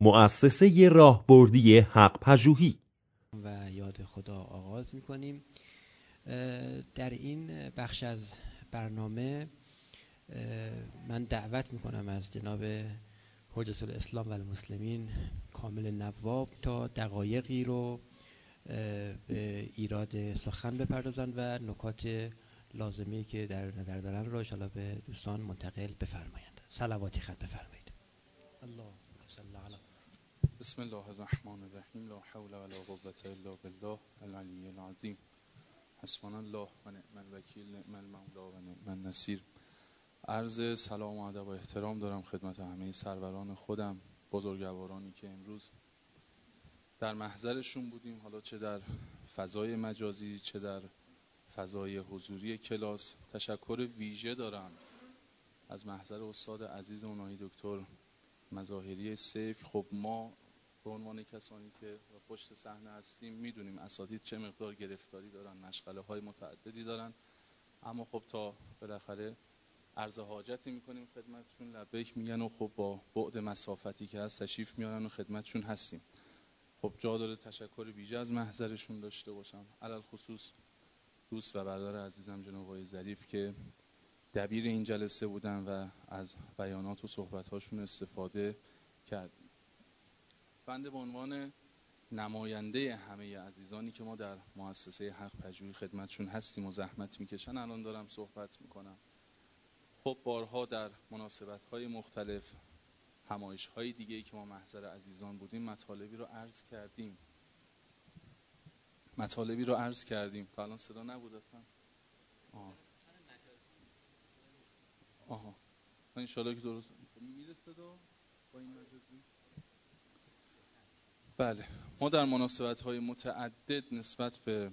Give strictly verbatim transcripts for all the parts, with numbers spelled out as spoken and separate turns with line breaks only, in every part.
مؤسسه راهبردی حق پژوهی.
و یاد خدا آغاز می‌کنیم. در این بخش از برنامه من دعوت می‌کنم از جناب حجت الاسلام و المسلمین کامل نواب تا دقایقی رو به ایراد سخن بپردازند و نکات لازمی که در نظر دارن رو ان شاءالله به دوستان منتقل بفرمایند. صلواتی خط بفرمایید. اللهم صل علی
بسم الله الرحمن الرحیم. لا حول ولا قوة الا بالله العلی العظیم. حسبنا الله و نعم الوکیل، نعم المولا و نعم النصیر. عرض سلام و ادب و احترام دارم خدمت همه سروران خودم، بزرگوارانی که امروز در محضرشون بودیم، حالا چه در فضای مجازی چه در فضای حضوری کلاس. تشکر ویژه دارم از محضر استاد عزیز اونایی دکتر مظاهری سیف. خب ما به عنوان کسانی که پشت صحنه هستیم میدونیم اساتید چه مقدار گرفتاری دارن، مشغله های متعددی دارن، اما خب تا بالاخره عرض حاجتی میکنیم خدمتشون، لبیک میگن و خب با بعد مسافتی که هست تشریف میارن و خدمتشون هستیم. خب جا داره تشکر ویژه از محضرشون داشته باشم، علل خصوص دوست و برادر عزیزم جناب آقای ظریف که دبیر این جلسه بودن و از بیانات و صحبت‌هاشون استفاده کردیم. بنده به عنوان نماینده همه عزیزانی که ما در مؤسسه حق پژوهی خدمتشون هستیم و زحمت میکشن الان دارم صحبت میکنم. خب بارها در مناسبت‌های مختلف، همایش‌های دیگه‌ای که ما محضر عزیزان بودیم مطالبی رو عرض کردیم. مطالبی رو عرض کردیم. تا الان صدا نبود اصلا. آه. آها. ان شاءالله که درست میره صدا با این مجازی. بله، ما در مناسبت‌های متعدد نسبت به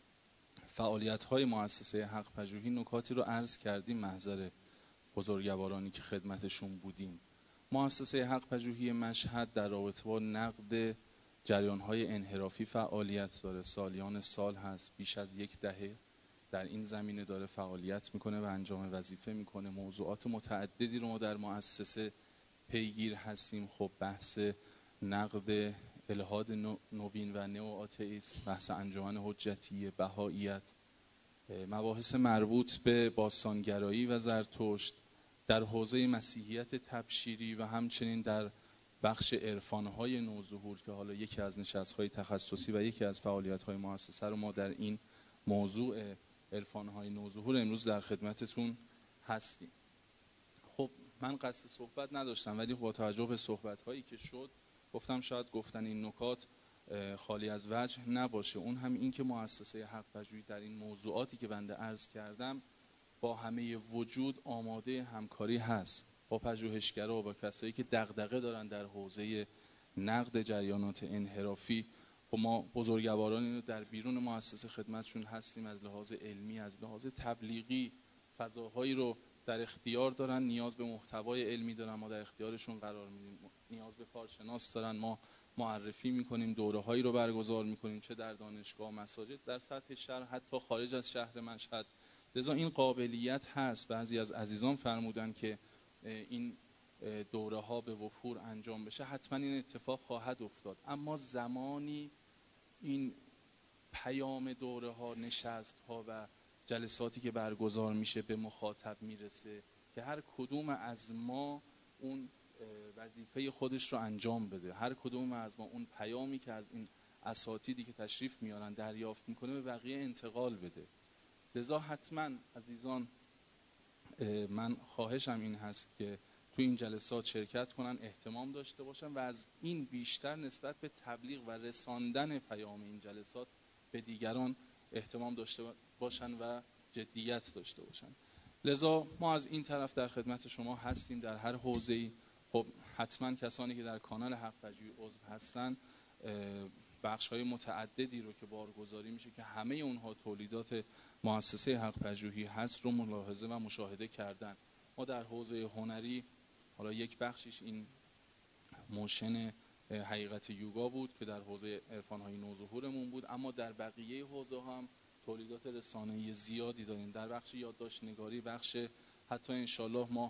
فعالیت‌های مؤسسه حق پژوهی نکاتی رو عرض کردیم محضر بزرگوارانی که خدمتشون بودیم. مؤسسه حق پژوهی مشهد در رابطه با نقد جریان‌های انحرافی فعالیت داره. سالیان سال هست، بیش از یک دهه در این زمینه داره فعالیت میکنه و انجام وظیفه میکنه. موضوعات متعددی رو ما در مؤسسه پیگیر هستیم. خب بحث نقد الحاد نوین و نئو آتئیسم، بحث انجمن حجتیه، بهائیت، مباحث مربوط به باستانگرایی و زرتشت، در حوزه مسیحیت تبشیری و همچنین در بخش عرفان‌های نوظهور که حالا یکی از نشست‌های تخصصی و یکی از فعالیت‌های مؤسسه رو ما در این موضوع عرفان‌های نوظهور امروز در خدمتتون هستیم. خب من قصد صحبت نداشتم، ولی با توجه به صحبت‌هایی که شد گفتم شاید گفتن این نکات خالی از وجه نباشه. اون هم این که مؤسسه حق پژوهی در این موضوعاتی که بنده عرض کردم با همه وجود آماده همکاری هست با پژوهشگرا و با کسایی که دغدغه دارن در حوزه نقد جریانات انحرافی. و ما بزرگوارانی رو در بیرون مؤسسه خدمتشون هستیم، از لحاظ علمی، از لحاظ تبلیغی فضاهایی رو در اختیار دارن، نیاز به محتوای علمی دارن، ما در اختیارشون قرار میدیم، نیاز به کارشناس دارن، ما معرفی میکنیم، دوره‌هایی رو برگزار میکنیم، چه در دانشگاه، مساجد، در سطح شهر، حتی خارج از شهر مشهد. لذا این قابلیت هست. بعضی از عزیزان فرمودن که این دوره ها به وفور انجام بشه، حتما این اتفاق خواهد افتاد، اما زمانی این پیام دوره ها، نشست ها و جلساتی که برگزار میشه به مخاطب میرسه که هر کدوم از ما اون وظیفه خودش رو انجام بده، هر کدوم از ما اون پیامی که از این اساتیدی که تشریف میارن دریافت میکنه به بقیه انتقال بده. لذا حتما عزیزان من خواهشم این هست که تو این جلسات شرکت کنن، اهتمام داشته باشن و از این بیشتر نسبت به تبلیغ و رساندن پیام این جلسات به دیگران اهتمام داشته باشن و جدیت داشته باشن. لذا ما از این طرف در خدمت شما هستیم در هر حوزه‌ای. خب حتما کسانی که در کانال حق پژوهی عضو هستن بخش‌های متعددی رو که بارگذاری میشه که همه اونها تولیدات مؤسسه حق پژوهی هست رو ملاحظه و مشاهده کردن. ما در حوزه هنری، حالا یک بخشش این موشن حقیقت یوگا بود که در حوزه عرفان‌های نوظهورمون بود، اما در بقیه حوزه هم تولیدات رسانه‌ای زیادی داریم. در بخش یادداشت‌نگاری، بخش حتی انشالله ما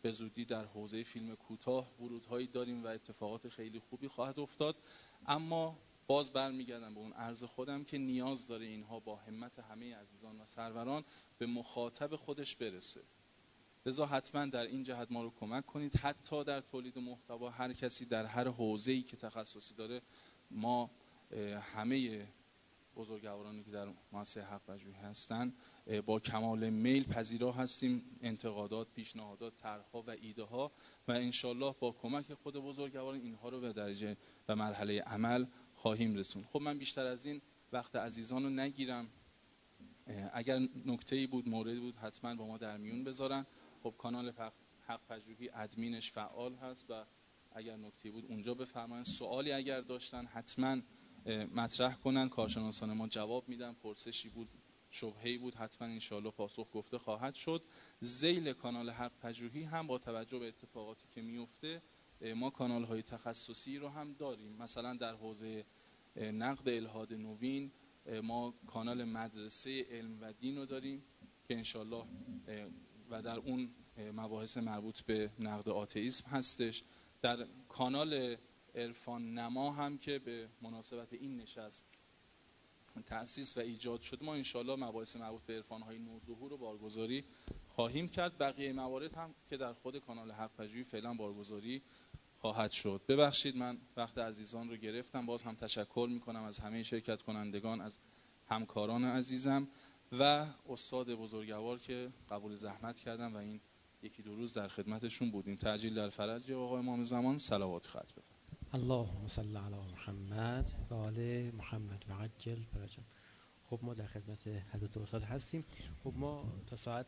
به زودی در حوزه فیلم کوتاه ورودهایی داریم و اتفاقات خیلی خوبی خواهد افتاد. اما باز برمیگردم به اون عرض خودم که نیاز داره اینها با همت همه عزیزان و سروران به مخاطب خودش برسه. لذا حتما در این جهت ما رو کمک کنید. حتی در تولید محتوا هر کسی در هر حوزه‌ای که تخصصی داره، ما همه بزرگوارانی که در مؤسسه حق پژوهی هستن با کمال میل پذیرا هستیم انتقادات، پیشنهادات، طرح‌ها و ایده‌ها و انشالله با کمک خود بزرگواران اینها رو به درجه و مرحله عمل خواهیم رسوند. خب من بیشتر از این وقت عزیزان رو نگیرم. اگر نکته‌ای بود، موردی بود، حتما با ما در میون بذارن. خب کانال حق پژوهی ادمینش فعال هست و اگر نکته‌ای بود اونجا بفرمایید. سوالی اگر داشتن حتما مطرح کنن، کارشناسان ما جواب میدن. پرسشی بود، شبهه‌ای بود، حتما انشالله پاسخ گفته خواهد شد. ذیل کانال حق پژوهی هم با توجه به اتفاقاتی که میفته ما کانال‌های تخصصی رو هم داریم. مثلا در حوزه نقد الحاد نوین ما کانال مدرسه علم و دین رو داریم که انشالله و در اون مباحث مربوط به نقد آتئیسم هستش. در کانال عرفان نما هم که به مناسبت این نشست تأسیس و ایجاد شد، ما انشالله مباحث مربوط به عرفان‌های نوظهور رو بارگذاری خواهیم کرد. بقیه موارد هم که در خود کانال حق پژوهی فعلا بارگذاری خواهد شد. ببخشید من وقت عزیزان رو گرفتم. باز هم تشکر میکنم از همه شرکت کنندگان، از همکاران عزیزم و استاد بزرگوار که قبول زحمت کردن و این یکی دو روز در خدمتشون بودیم. تعجیل در فرج آقا امام زمان. صلوات خط بفرمایید.
اللهم صل علی محمد و آل محمد و عجل فرجهم. خب ما در خدمت حضرت استاد هستیم. خب ما تا ساعت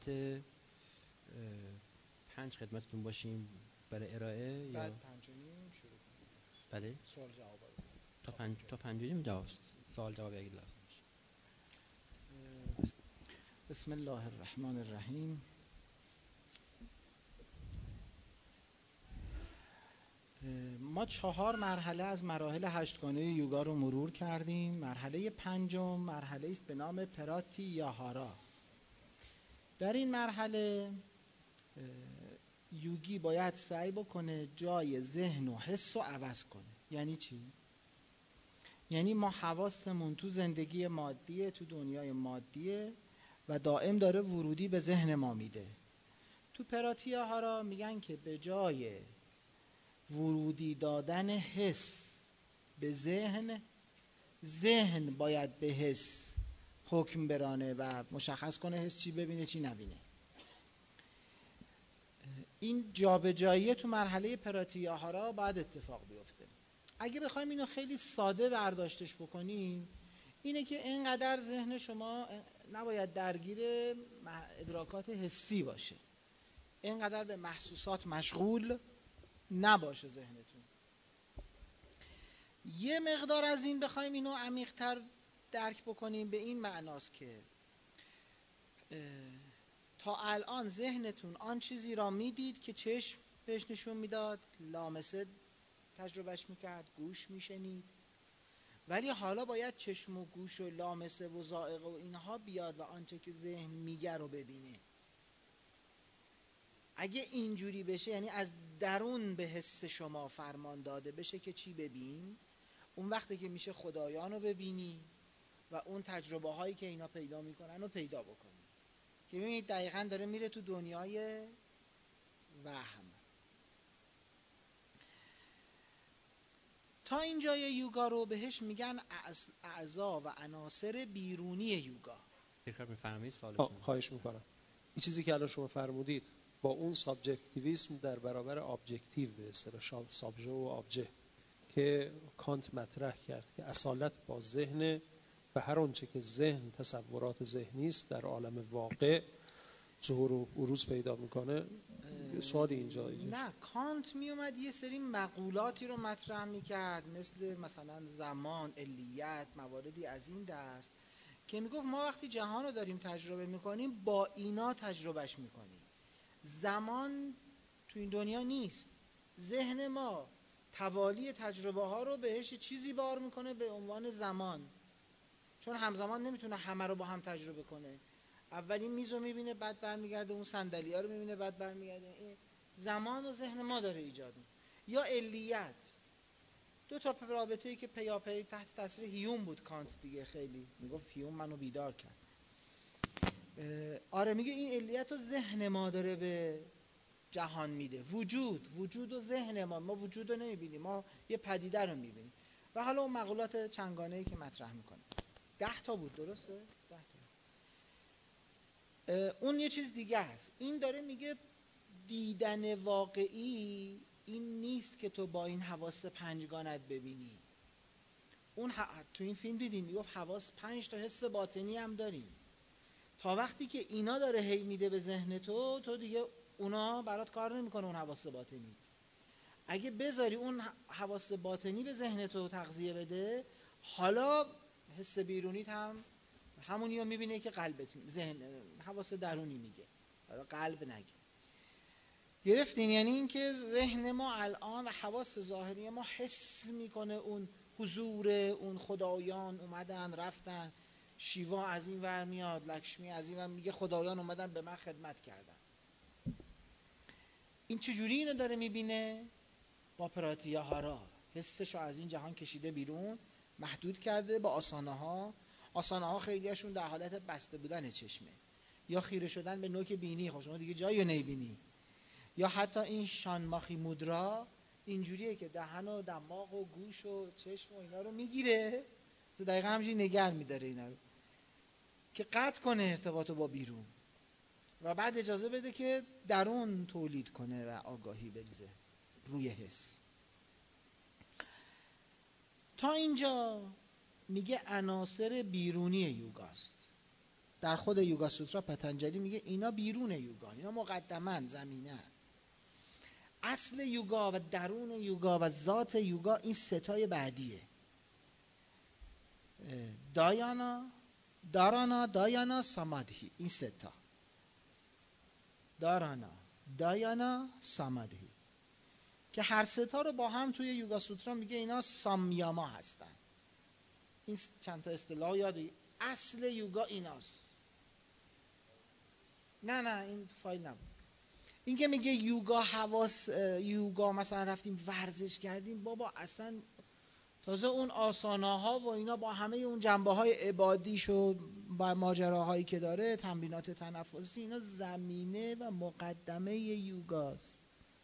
پنج خدمتتون باشیم برای ارائه.
بعد
یا
پنج و نیم شروع کنیم.
بله
سوال جواب رو.
تا پنج تا پنج و نیم جواب سوال جواب اگه لازم باشه.
بسم الله الرحمن الرحیم. ما چهار مرحله از مراحل هشتگانه یوگا رو مرور کردیم. مرحله پنجم مرحله است به نام پراتی یا هارا. در این مرحله یوگی باید سعی بکنه جای ذهن و حس رو عوض کنه. یعنی چی؟ یعنی ما حواسمون تو زندگی مادیه، تو دنیای مادیه و دائم داره ورودی به ذهن ما میده. تو پراتیا هارا میگن که به جای ورودی دادن حس به ذهن، ذهن باید به حس حکم برانه و مشخص کنه حس چی ببینه چی نبینه. این جابجایی تو مرحله پراتیا هارا باید اتفاق بیفته. اگه بخوایم اینو خیلی ساده برداشتش بکنیم، اینه که اینقدر ذهن شما نباید درگیر ادراکات حسی باشه، اینقدر به محسوسات مشغول نباشه ذهنتون. یه مقدار از این بخوایم اینو عمیق‌تر درک بکنیم، به این معناست که تا الان ذهنتون آن چیزی را میدید که چشم بهش نشون میداد، لامسه تجربهش میکرد، گوش میشنید، ولی حالا باید چشم و گوش و لامسه و ذائقه و اینها بیاد و آنچه که ذهن میگه رو ببینه. اگه اینجوری بشه، یعنی از درون به حس شما فرمان داده بشه که چی ببین، اون وقتی که میشه خدایان رو ببینی و اون تجربه هایی که اینا پیدا میکنن رو پیدا بکنی. که ببینید دقیقاً داره میره تو دنیای وهم. تا اینجای یوگا رو بهش میگن اعضا و عناصر بیرونی یوگا.
تکرار می‌فرمایید سوالتون؟
خواهش میکنم. این چیزی که الان شما فرمودید با اون سابجکتیویسم در برابر ابجکتیو، به اصطلاح سابژه و ابجه که کانت مطرح کرد که اصالت با ذهن و هر آنچه که ذهن تصورات ذهنی است در عالم واقع ظهور و بروز پیدا میکنه. سوالی اینجا
نه، کانت می اومد یه سری مقولاتی رو مطرح میکرد، مثل مثلا زمان، علیت، مواردی از این دست که میگفت ما وقتی جهان رو داریم تجربه میکنیم با اینا تجربهش میکنیم. زمان تو این دنیا نیست، ذهن ما توالی تجربه ها رو بهش چیزی بار میکنه به عنوان زمان، چون همزمان نمیتونه همه رو با هم تجربه کنه. اولین میز رو میبینه، بعد برمیگرده اون صندلی ها رو میبینه، بعد برمیگرده این زمان و ذهن ما داره ایجاد میکنه. یا علیت، دو تا رابطه‌ای که پیاپی تحت تاثیر هیوم بود. کانت دیگه خیلی میگفت هیوم منو بیدار کرد. آره میگه این علیت و ذهن ما داره به جهان میده. وجود وجود و ذهن ما ما وجود رو نمیبینیم، ما یه پدیده رو میبینیم. و حالا اون مقولات چنگانه‌ای که مطرح میکنه ده تا بود، درسته؟ ده تا. اون یه چیز دیگه است. این داره میگه دیدن واقعی این نیست که تو با این حواس پنجگانت ببینی. اون ح... تو این فیلم دیدین میگفت حواس پنج تا حس باطنی هم داریم. تا وقتی که اینا داره هی میده به ذهن تو، تو دیگه اونا برات کار نمیکنه. اون حواس باطنی اگه بذاری اون حواس باطنی به ذهن تو تغذیه بده، حالا حس بیرونیت هم همونی رو میبینه که قلبت ذهن حواس درونی میگه، حالا قلب نگه. گرفتین؟ یعنی این که ذهن ما الان و حواس ظاهری ما حس میکنه اون حضور اون خدایان اومدن رفتن، شیوا از این ور میاد، لکشمی از این ور میگه خدایان اومدن به من خدمت کردن. این چجوری اینو داره میبینه؟ با پراتیاهارا حسشو از این جهان کشیده بیرون، محدود کرده با آسانه ها. آسانه ها خیلی هاشون در حالت بسته بودن چشمه یا خیره شدن به نوک بینی، خب شما دیگه جایی رو نمیبینی. یا حتی این شانماخی مودرا اینجوریه که دهن و دماغ و گوش و چشم و اینا رو میگیره، دقیقا همچین نگر میداره اینا رو که قطع کنه ارتباطو با بیرون و بعد اجازه بده که درون تولید کنه و آگاهی بریزه روی حس. تا اینجا میگه عناصر بیرونی یوگاست. در خود یوگا سوترا پتنجلی میگه اینا بیرون یوگا، اینا مقدمن، زمینن. اصل یوگا و درون یوگا و ذات یوگا این ستای بعدیه: دایانا، دارانا، دایانا، سامادهی. این ستا دارانا، دایانا، سامادهی که هر ستا رو با هم توی یوگا سوترا میگه اینا سامیاما هستن. این چند تا اصطلاح یادی. اصل یوگا ایناست. نه نه این فایل نبود. این که میگه یوگا حواس، یوگا مثلا رفتیم ورزش کردیم، بابا اصلا تازه اون آسانه ها و اینا با همه اون جنبه های عبادیش و با ماجراهایی که داره، تمرینات تنفسی، اینا زمینه و مقدمه یوگاست.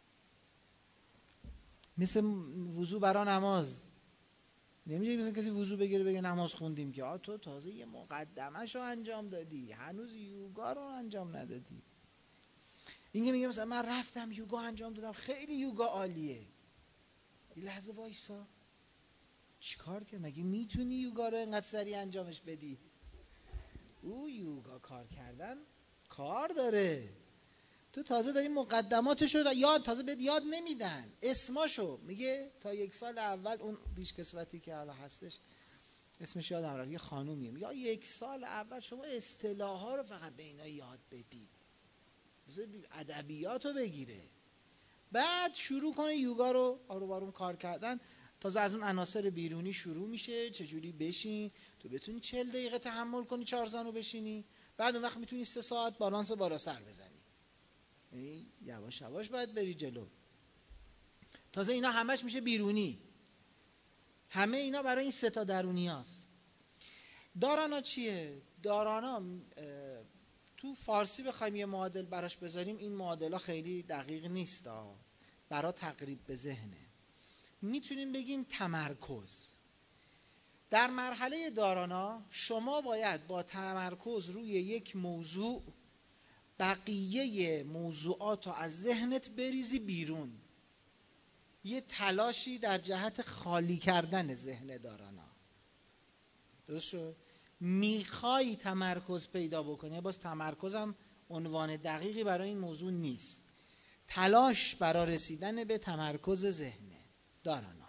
مثل وضو برای نماز. نمیشه مثلا کسی وضو بگیره بگه نماز خوندیم که آ تو تازه یه مقدمه‌شو انجام دادی، هنوز یوگا رو انجام ندادی. این که میگه مثلا من رفتم یوگا انجام دادم، خیلی یوگا عالیه. یه لحظه وایسا، چیکار که مگه میتونی یوگا رو انقدر سریع انجامش بدی؟ او یوگا کار کردن کار داره. تو تازه داری مقدماتشو یاد، تازه بهت یاد نمیدن، اسماشو میگه. تا یک سال اول اون پیشکسوتی که حالا هستش اسمش یادم رفت، یه خانومیه، میگه یک سال اول شما اصطلاحا رو فقط به اینا یاد بدید، مثلا ادبیاتو بگیره، بعد شروع کنه یوگا رو آروم آروم کار کردن. تازه از اون عناصر بیرونی شروع میشه، چجوری بشین تو بتونی چهل دقیقه تحمل کنی چهار زانو بشینی، بعد اون وقت میتونی سه ساعت بالانس بالا سر بزنی. ای یواش یواش باید بری جلو. تازه اینا همش میشه بیرونی، همه اینا برای این سه تا درونی هست. دارانا چیه؟ دارانا تو فارسی بخوایم یه معادل براش بذاریم، این معادله خیلی دقیق نیست، برای تقریب به ذهنه. میتونیم بگیم تمرکز. در مرحله دارانا شما باید با تمرکز روی یک موضوع بقیه موضوعات رو از ذهنت بریزی بیرون. یه تلاشی در جهت خالی کردن ذهن دارانا. درست شد؟ میخوای تمرکز پیدا بکنی، باز تمرکزم عنوان دقیقی برای این موضوع نیست. تلاش برای رسیدن به تمرکز ذهنه دارانا.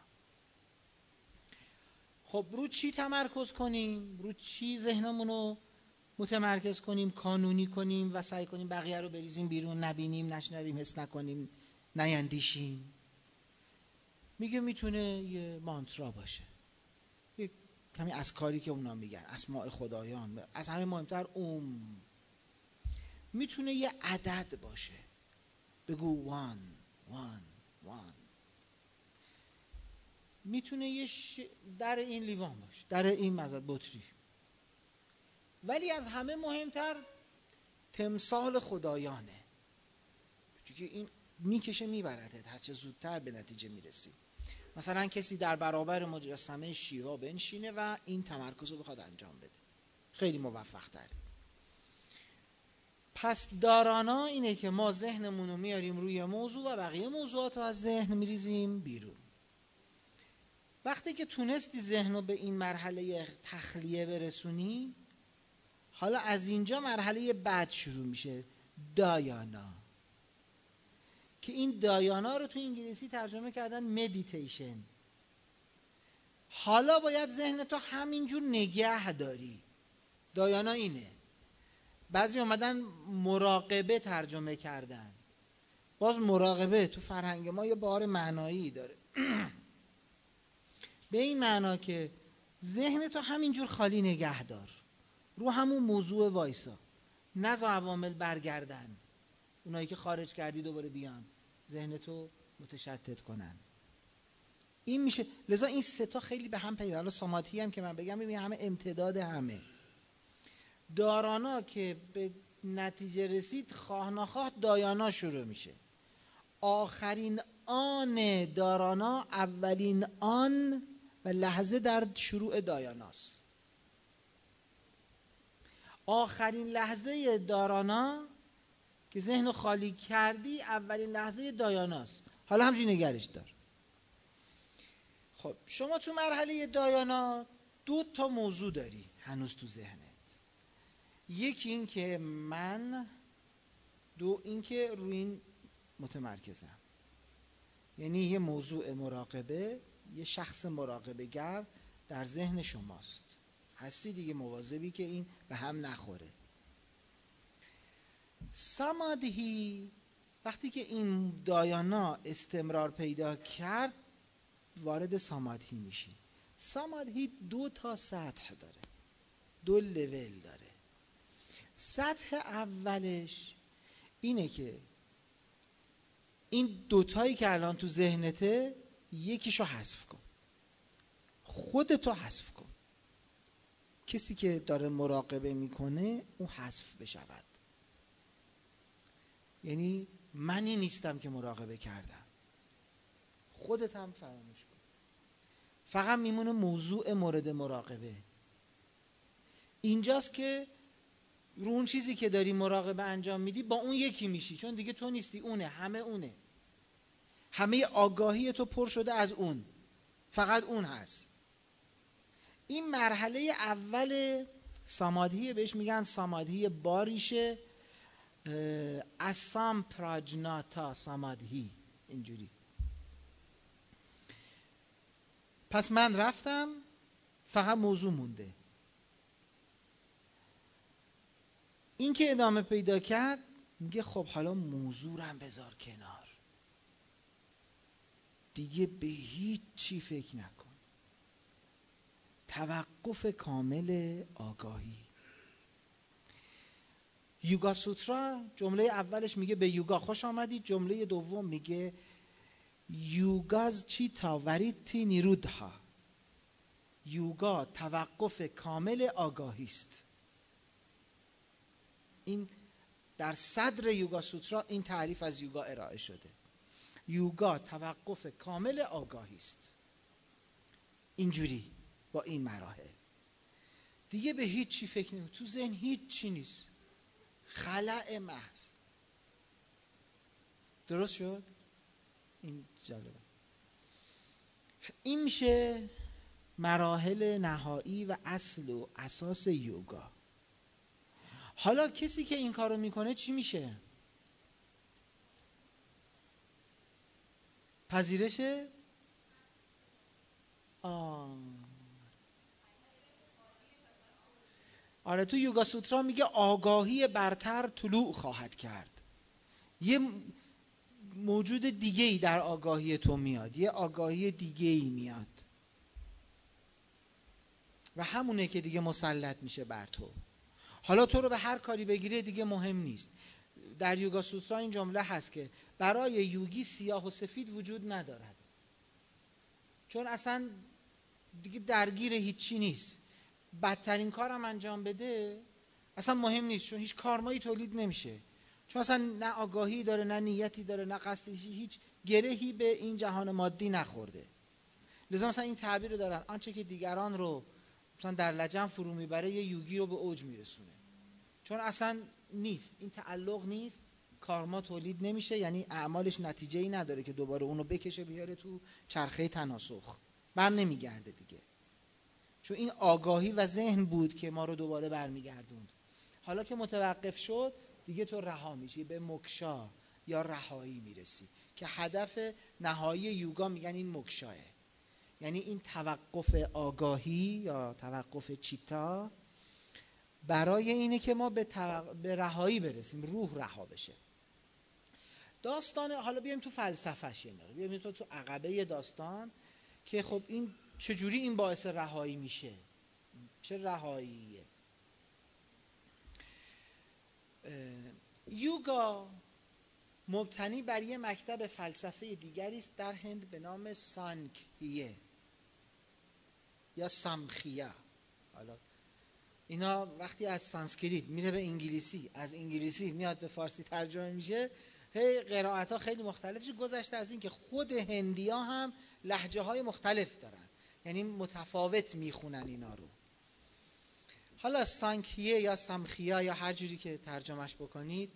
خب رو چی تمرکز کنیم؟ رو چی ذهنمون رو متمرکز کنیم، کانونی کنیم و سعی کنیم بقیه رو بریزیم بیرون، نبینیم، نشنویم، حس نکنیم، نیندیشیم؟ میگه میتونه یه مانترا باشه، یه کمی از کاری که اونا میگن، اسماء خدایان، از همه مهمتر اوم. میتونه یه عدد باشه، بگو وان، وان وان. میتونه یه ش... در این لیوان باشه، در این مزار بطری، ولی از همه مهمتر تمثال خدایانه دیگه. این میکشه میبردت هرچه زودتر به نتیجه میرسی. مثلا کسی در برابر مجسمه شیوا بنشینه و این تمرکز رو بخواد انجام بده، خیلی موفق تره. پس دارانا اینه که ما ذهنمون رو میاریم روی موضوع و بقیه موضوعات رو از ذهن میریزیم بیرون. وقتی که تونستی ذهن رو به این مرحله تخلیه برسونی، حالا از اینجا مرحله بعد شروع میشه، دایانا، که این دایانا رو تو انگلیسی ترجمه کردن مدیتیشن. حالا باید ذهن تو همینجور نگه داری. دایانا اینه. بعضی اومدن مراقبه ترجمه کردن. باز مراقبه تو فرهنگ ما یه بار معنایی داره به این معنا که ذهن تو همینجور خالی نگه دار، رو همون موضوع وایسا، نذار عوامل برگردن، اونایی که خارج کردی دوباره بیان ذهن تو متشتت کنن. این میشه. لذا این سه تا خیلی به هم پیوند. حالا سامادهی هم که من بگم ببین همه امتداد همه. دارانا که به نتیجه رسید، خواه نخواه دایانا شروع میشه. آخرین آن دارانا اولین آن و لحظه در شروع دایاناست. آخرین لحظه دارانا که ذهن خالی کردی اولین لحظه دایاناست. حالا همچین نگرش دار. خب شما تو مرحله دایانا دو تا موضوع داری هنوز تو ذهنت. یکی این که من، دو این که روی این متمرکزم. یعنی یه موضوع مراقبه، یه شخص مراقبه گر در ذهن شماست. هستی دیگه مواظبی که این به هم نخوره. سامادهی وقتی که این دایانا استمرار پیدا کرد وارد سامادهی میشی. سامادهی دو تا سطح داره، دو لول داره. سطح اولش اینه که این دوتایی که الان تو ذهنته یکیشو حذف کن، خودتو حذف کن. کسی که داره مراقبه میکنه اون حذف بشود. یعنی منی نیستم که مراقبه کردم، خودت هم فراموش کن. فقط میمونه موضوع مورد مراقبه. اینجاست که رو اون چیزی که داری مراقبه انجام میدی با اون یکی میشی، چون دیگه تو نیستی، اونه، همه اونه. همه آگاهی تو پر شده از اون، فقط اون هست. این مرحله اول سامادهی، بهش میگن سامادهی باریشه، اسام پراجناتا سامادهی، اینجوری. پس من رفتم، فقط موضوع مونده. این که ادامه پیدا کرد میگه خب حالا موضوع رو هم بذار کنار، دیگه به هیچ چی فکر نکن. توقف کامل آگاهی. یوگا سوترا جمله اولش میگه به یوگا خوش آمدید، جمله دوم میگه یوگاز چیتا وریتی نیرودها. یوگا توقف کامل آگاهی است. این در صدر یوگا سوترا این تعریف از یوگا ارائه شده. یوگا توقف کامل آگاهی است. اینجوری با این مراحل دیگه به هیچ چی فکر نمی، تو ذهن هیچ چی نیست، خلأ محض. درست شد؟ این جالبه. این میشه مراحل نهایی و اصل و اساس یوگا. حالا کسی که این کارو میکنه چی میشه؟ پذیرش آه. آره تو یوگا سوترا میگه آگاهی برتر طلوع خواهد کرد. یه موجود دیگه ای در آگاهی تو میاد، یه آگاهی دیگه ای میاد و همونه که دیگه مسلط میشه بر تو. حالا تو رو به هر کاری بگیره دیگه مهم نیست. در یوگا سوترا این جمله هست که برای یوگی سیاه و سفید وجود ندارد، چون اصلا دیگه درگیر هیچی نیست. بدترین کارم انجام بده اصلا مهم نیست، چون هیچ کارمایی تولید نمیشه، چون اصلا نه آگاهی داره، نه نیتی داره، نه قصدی، هیچ گرهی به این جهان مادی نخورده. لذا مثلا این تعبیر رو دارن، آنچه که دیگران رو مثلا در لجن فرو میبره یه یوگی رو به اوج میرسونه، چون اصلا نیست، این تعلق نیست، کارما تولید نمیشه، یعنی اعمالش نتیجه‌ای نداره که دوباره اونو بکشه بیاره تو چرخه تناسخ، بر نمیگرده دیگه، چون این آگاهی و ذهن بود که ما رو دوباره برمیگردوند. حالا که متوقف شد دیگه تو رها میشی، به موکشا یا رهایی میرسی که هدف نهایی یوگا میگن این موکشاه، یعنی این توقف آگاهی یا توقف چیتا برای اینه که ما به, توق... به رهایی برسیم، روح رها بشه. داستان، حالا بیایم تو فلسفه‌ش، یعنی بیایم تو تو عقبه داستان که خب این چجوری این باعث رهایی میشه، چه رهاییه. یوگا مبتنی بر یه مکتب فلسفه دیگری است در هند به نام سانکیه یا سامخیا. حالا اینا وقتی از سانسکریت میره به انگلیسی، از انگلیسی میاد به فارسی ترجمه میشه، هی قرائت ها خیلی مختلفه، گذشته از این که خود هندی ها هم لهجه های مختلف دارن، یعنی متفاوت میخونن اینا رو. حالا سانکیه یا سامخیا یا هر جوری که ترجمهش بکنید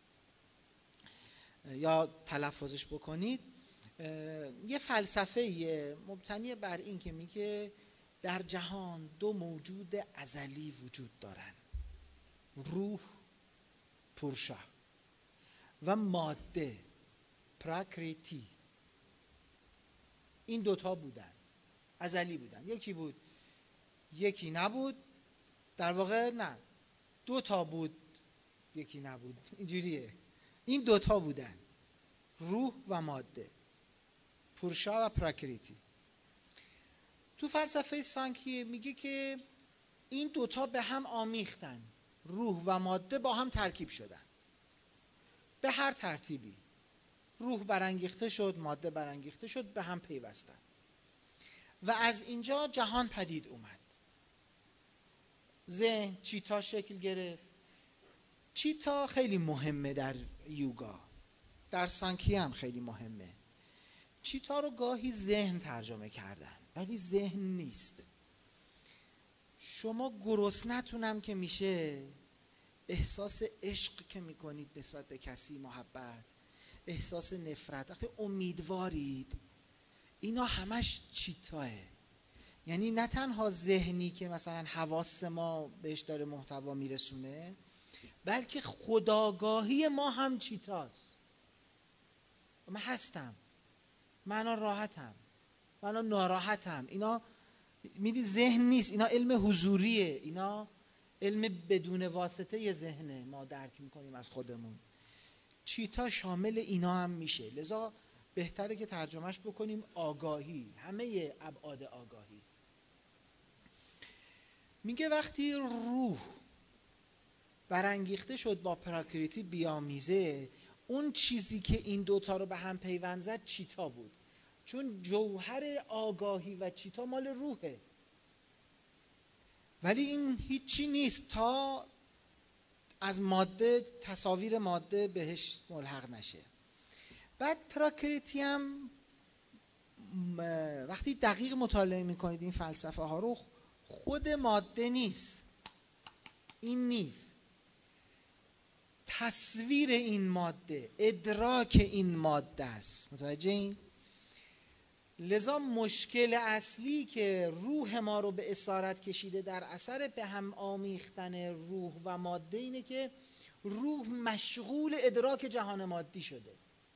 یا تلفظش بکنید، یه فلسفه مبتنی بر این که میگه در جهان دو موجود ازلی وجود دارن، روح پورشا و ماده پراکریتی. این دوتا بودن، ازلی بودن، یکی بود یکی نبود، در واقع نه دو تا بود یکی نبود، اینجوریه، این دوتا بودن، روح و ماده، پورشا و پراکریتی. تو فلسفه سانکیه میگه که این دوتا به هم آمیختن، روح و ماده با هم ترکیب شدن به هر ترتیبی، روح برانگیخته شد، ماده برانگیخته شد، به هم پیوستن و از اینجا جهان پدید اومد. ذهن چیتا شکل گرفت. چیتا خیلی مهمه در یوگا، در سانکیه هم خیلی مهمه. چیتا رو گاهی ذهن ترجمه کردن ولی ذهن نیست. شما گرسنه‌تونم که میشه، احساس عشق که میکنید نسبت به کسی، محبت، احساس نفرت، وقتی امیدوارید، اینا همش چیتاه. یعنی نه تنها ذهنی که مثلا حواس ما بهش داره محتوا میرسونه، بلکه خودآگاهی ما هم چیتاست. من هستم، من راحتم، من ناراحتم، اینا میدی ذهن نیست، اینا علم حضوریه، اینا علم بدون واسطه ی ذهنه، ما درک میکنیم از خودمون. چیتا شامل اینا هم میشه، لذا بهتره که ترجمهش بکنیم آگاهی، همه ابعاد آگاهی. میگه وقتی روح برانگیخته شد با پراکریتی بیامیزه، اون چیزی که این دوتا رو به هم پیوند زد چیتا بود، چون جوهر آگاهی و چیتا مال روحه، ولی این هیچی نیست تا از ماده، تصاویر ماده بهش ملحق نشه. بعد پراکریتی هم وقتی دقیق مطالعه میکنید این فلسفه ها رو، خود ماده نیست، این نیست، تصویر این ماده، ادراک این ماده است. متوجه این؟ لذا مشکل اصلی که روح ما رو به اسارت کشیده در اثر به هم آمیختن روح و ماده اینه که روح مشغول ادراک جهان مادی شده،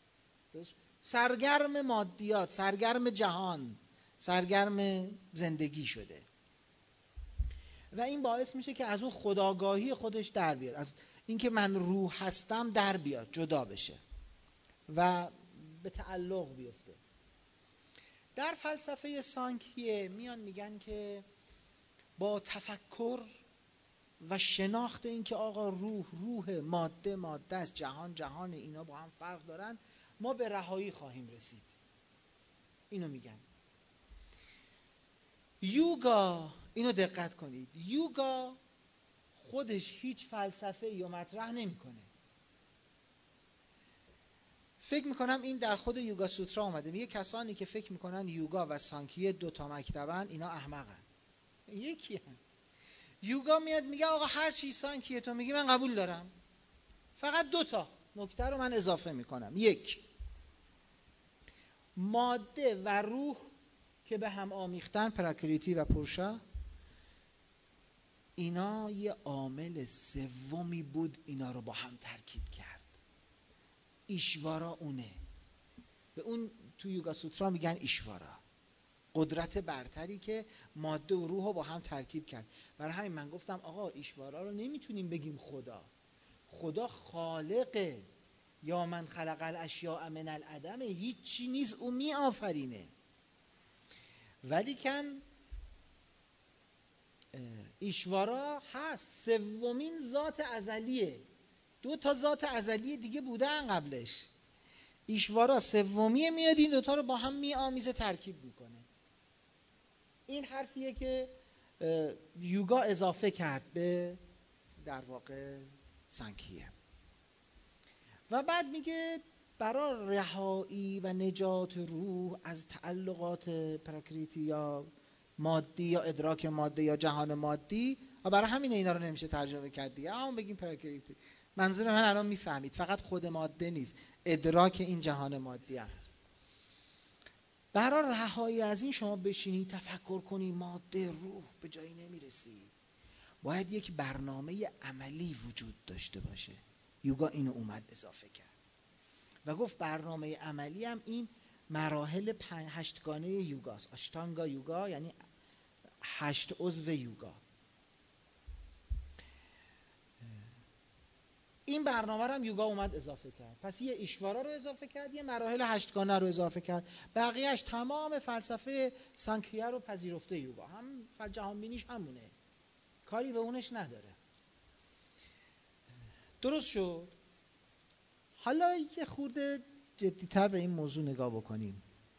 سرگرم مادیات، سرگرم جهان، سرگرم زندگی شده و این باعث میشه که از اون خودآگاهی خودش در بیاد، از اینکه من روح هستم در بیاد، جدا بشه و به تعلق بیفته. در فلسفه سانکیه میان میگن که با تفکر و شناخت این که آقا روح روح، ماده ماده است، جهان جهان، اینا با هم فرق دارن، ما به رهایی خواهیم رسید. اینو میگن. یوگا، اینو دقت کنید، یوگا خودش هیچ فلسفه یا مطرح نمیکنه. فکر میکنم این در خود یوگا سوترا اومده، میگه کسانی که فکر میکنن یوگا و سانکیه دو تا مکتبن اینا احمقن. یکی هم. یوگا میاد میگه آقا هر چی سانکیه تو میگی من قبول دارم، فقط دو تا نکته رو من اضافه میکنم. یک، ماده و روح که به هم آمیختن، پراکریتی و پورشا، اینا یه عامل سومی بود اینا رو با هم ترکیب کرد. ایشوارا اونه. به اون تو یوگا سوترا میگن ایشوارا، قدرت برتری که ماده و روح رو با هم ترکیب کرد. برای همین من گفتم آقا ایشوارا رو نمیتونیم بگیم خدا. خدا خالقه، یا من خلق الاشیاء من العدم، هیچ چی نیست، او می آفرینه. ولی کن ایشوارا هست، سومین ذات ازلیه. دو تا ذات ازلی دیگه بودن قبلش، ایشوارا سومیه، میاد این دوتا رو با هم می آمیزه، ترکیب میکنه. این حرفیه که یوگا اضافه کرد به در واقع سانکیه. و بعد میگه برای رهایی و نجات روح از تعلقات پراکریتی یا مادی یا ادراک مادی یا جهان مادی، و برای همین اینا رو نمیشه ترجمه کرد دیگه، اما بگیم پراکریتی. منظور من الان میفهمید، فقط خود ماده نیست، ادراک این جهان مادی هست. برای رهایی از این شما بشینید تفکر کنی، ماده روح به جایی نمیرسید، باید یک برنامه عملی وجود داشته باشه. یوگا اینو اومد اضافه کرد و گفت برنامه عملی هم این مراحل پنج هشتگانه یوگاست. اشتانگا یوگا یعنی هشت عضو یوگا. این برنامه رو هم یوگا اومد اضافه کرد. پس یه ایشوارا رو اضافه کرد، یه مراحل هشتگانه رو اضافه کرد، بقیهش تمام فلسفه سانکیه رو پذیرفته یوگا. هم جهان بینیش همونه، کاری به اونش نداره. درست شد؟ حالا یه خورده جدی‌تر به این موضوع نگاه بکنیم.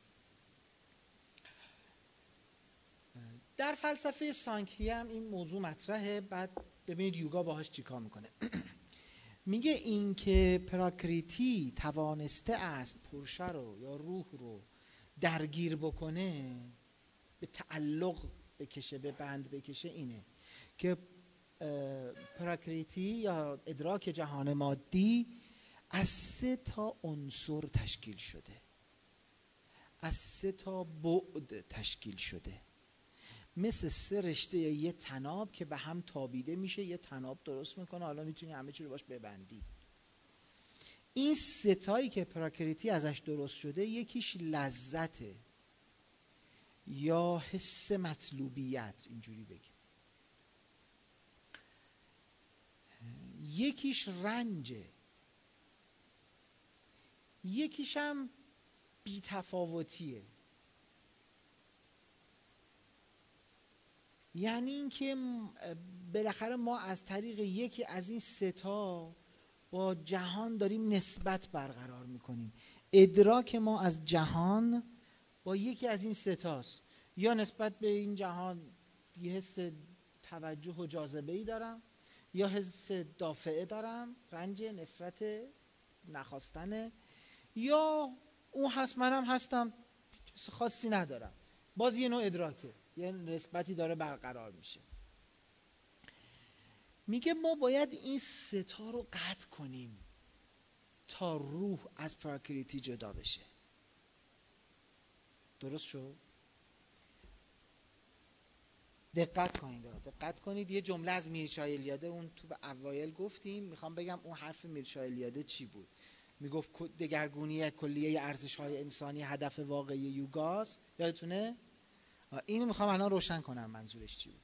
در فلسفه سانکیه هم این موضوع مطرحه. بعد ببینید یوگا باهاش چیکار میکنه. میگه این که پراکریتی توانسته است پورشا رو یا روح رو درگیر بکنه، به تعلق بکشه، به بند بکشه، اینه که پراکریتی یا ادراک جهان مادی از سه تا عنصر تشکیل شده، از سه تا بعد تشکیل شده، مثل سه رشته یه طناب که به هم تابیده میشه، یه طناب درست میکنه، حالا میتونی همه چی رو باش ببندی. این سه تایی که پراکریتی ازش درست شده، یکیش لذته یا حس مطلوبیت، اینجوری بگیم، یکیش رنجه، یکیش هم بی‌تفاوتیه. یعنی اینکه بالاخره ما از طریق یکی از این سه تا با جهان داریم نسبت برقرار میکنیم. ادراک ما از جهان با یکی از این سه تاست. یا نسبت به این جهان یه حس توجه و جاذبه‌ای دارم، یا حس دافعه دارم، رنج، نفرت، نخواستنه، یا اون هست منم هستم، حس خاصی ندارم، باز یه نوع ادراکه، یه نسبتی داره برقرار میشه. میگه ما باید این سه تا رو قطع کنیم تا روح از پراکریتی جدا بشه. درست شد؟ دقت کنید، دقت کنید. یه جمله از میرچا الیاده اون تو به اوایل گفتیم، میخوام بگم اون حرف میرچا الیاده چی بود. میگفت دگرگونی کلیه ارزش‌های انسانی هدف واقعی یوگاست. یادتونه؟ اینو میخوام الان روشن کنم منظورش چی بود.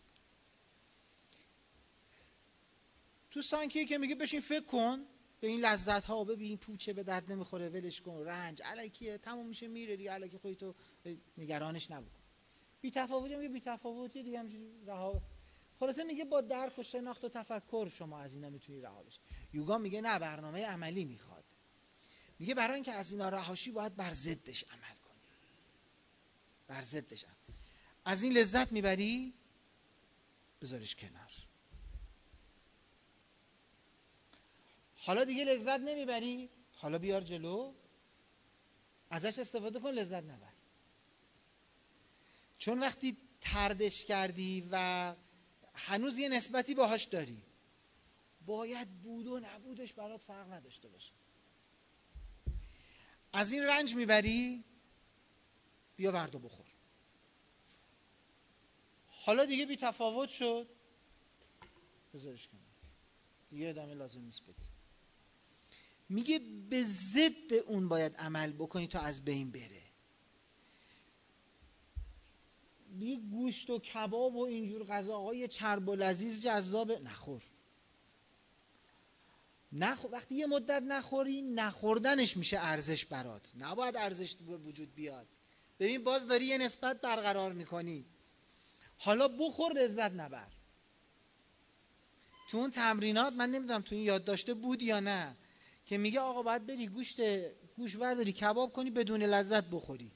تو سانکیه که میگه بشین فکر کن به این لذت ها، ببین پوچه به درد نمیخوره، ولش کن، رنج الکیه، تموم میشه میره دیگه، الکی خودتو نگرانش نبکن. بی تفاوتی میگه بی تفاوتی دیگه همینجوری رها. خلاصه میگه با درک و شناخت و تفکر شما از اینا میتونی رها بشی. یوگا میگه نه، برنامه عملی میخواد. میگه برای اینکه از اینا رهاشی باید بر ضدش عمل کنی. بر ضدش عمل. از این لذت میبری، بذارش کنار. حالا دیگه لذت نمیبری، حالا بیار جلو، ازش استفاده کن، لذت نبر. چون وقتی طردش کردی و هنوز یه نسبتی باهاش داری، باید بود و نبودش برات فرق نداشته باشه. از این رنج میبری، بیا ورد و بخور. حالا دیگه بی تفاوت شد، بذارش کنار، دیگه ادامه لازم نیست بدی. میگه به ضد اون باید عمل بکنی تا از بین بره. میگه گوشت و کباب و اینجور غذاهای چرب و لذیذ جذابه، نخور. نخ... وقتی یه مدت نخوری، نخوردنش میشه ارزش برات، نباید ارزش به وجود بیاد. ببین باز داری یه نسبت برقرار میکنی. حالا بخور، لذت نبر. تو اون تمرینات من نمیدونم تو این یاد داشته بود یا نه، که میگه آقا باید بری گوشت گوش برداری کباب کنی بدون لذت بخوری.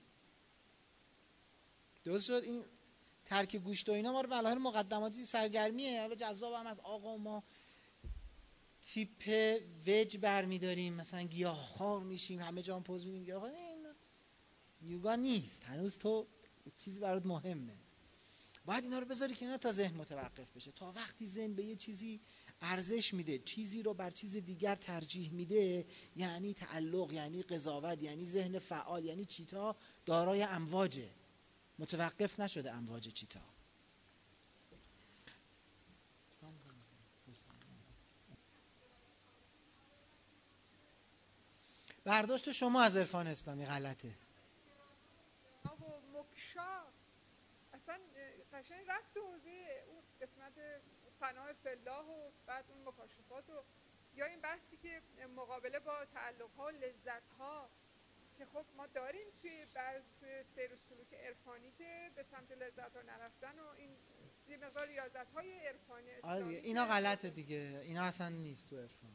درست شد؟ این ترک گوشت و اینا ما رو به علاوه مقدماتی سرگرمیه. حالا جذاب هم از آقا ما تیپ وج برمیداریم، مثلا گیاهخوار میشیم، همه جا هم پوز میدیم گیاهخوار. این یوگا نیست. هنوز تو چیزی برات مهمه. باید اینا رو بذاری کنار تا ذهن متوقف بشه. تا وقتی ذهن به یه چیزی ارزش میده، چیزی رو بر چیز دیگر ترجیح میده، یعنی تعلق، یعنی قضاوت، یعنی ذهن فعال، یعنی چیتا دارای امواجه، متوقف نشده امواج چیتا. برداشت شما از عرفان اسلامی غلطه.
اصلا قشنگ رفت تو حوزه اون قسمت فنای فلاح و بعد اون مکاشفات و یا این بحثی که مقابله با تعلق‌ها و لذت‌ها که خب ما داریم توی بعض توی سیر و سلوک عرفانی که به سمت لذت‌ها نرفتن و این یه مقدار ریاضت‌های عرفانی اسلامی.
اینا غلطه دیگه، اینا اصلا نیست تو عرفان.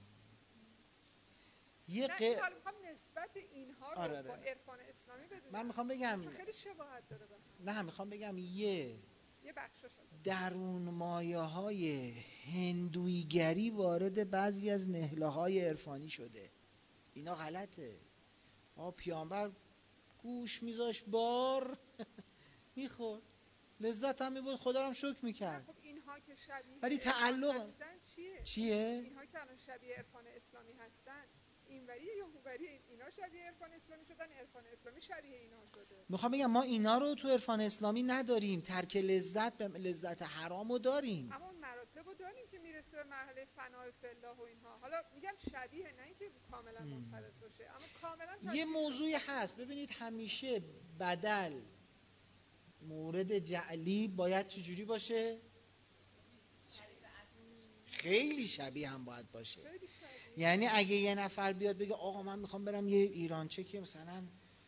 یه ق... حالا میخوام نسبت اینها رو آره با عرفان اسلامی بدونم.
من میخوام بگم
خیلی شباهت داره به هم.
نه میخوام بگم یه
یه بخشش
درون مایه های هندویگری وارد بعضی از نهله های عرفانی شده. اینا غلطه. ما پیامبر گوش میذاش بار میخورد، لذت هم میبود، خدا هم شکر میکرد.
خب اینها که شبیه
ولی تعلق
هستن چیه؟
چیه؟
اینها که الان شبیه عرفان اسلامی هستن، اینوری یا اونوری، اینا شبیه عرفان اسلامی شدن، عرفان اسلامی شبیه اینا شده.
میخوام بگم ما اینا رو تو عرفان اسلامی نداریم، ترک لذت به لذت حرامو داریم.
اما اون مراتبو داریم که میرسه به مرحله فنای فلاح و اینها. حالا میگم شبیه، نه اینکه کاملا منفرد باشه، اما کاملا
یه موضوعی هست. ببینید همیشه بدل مورد جعلی باید چجوری باشه؟ خیلی شبیه هم باید باشه. یعنی اگه یه نفر بیاد بگه آقا من میخوام برم یه ایرانچه که مثلا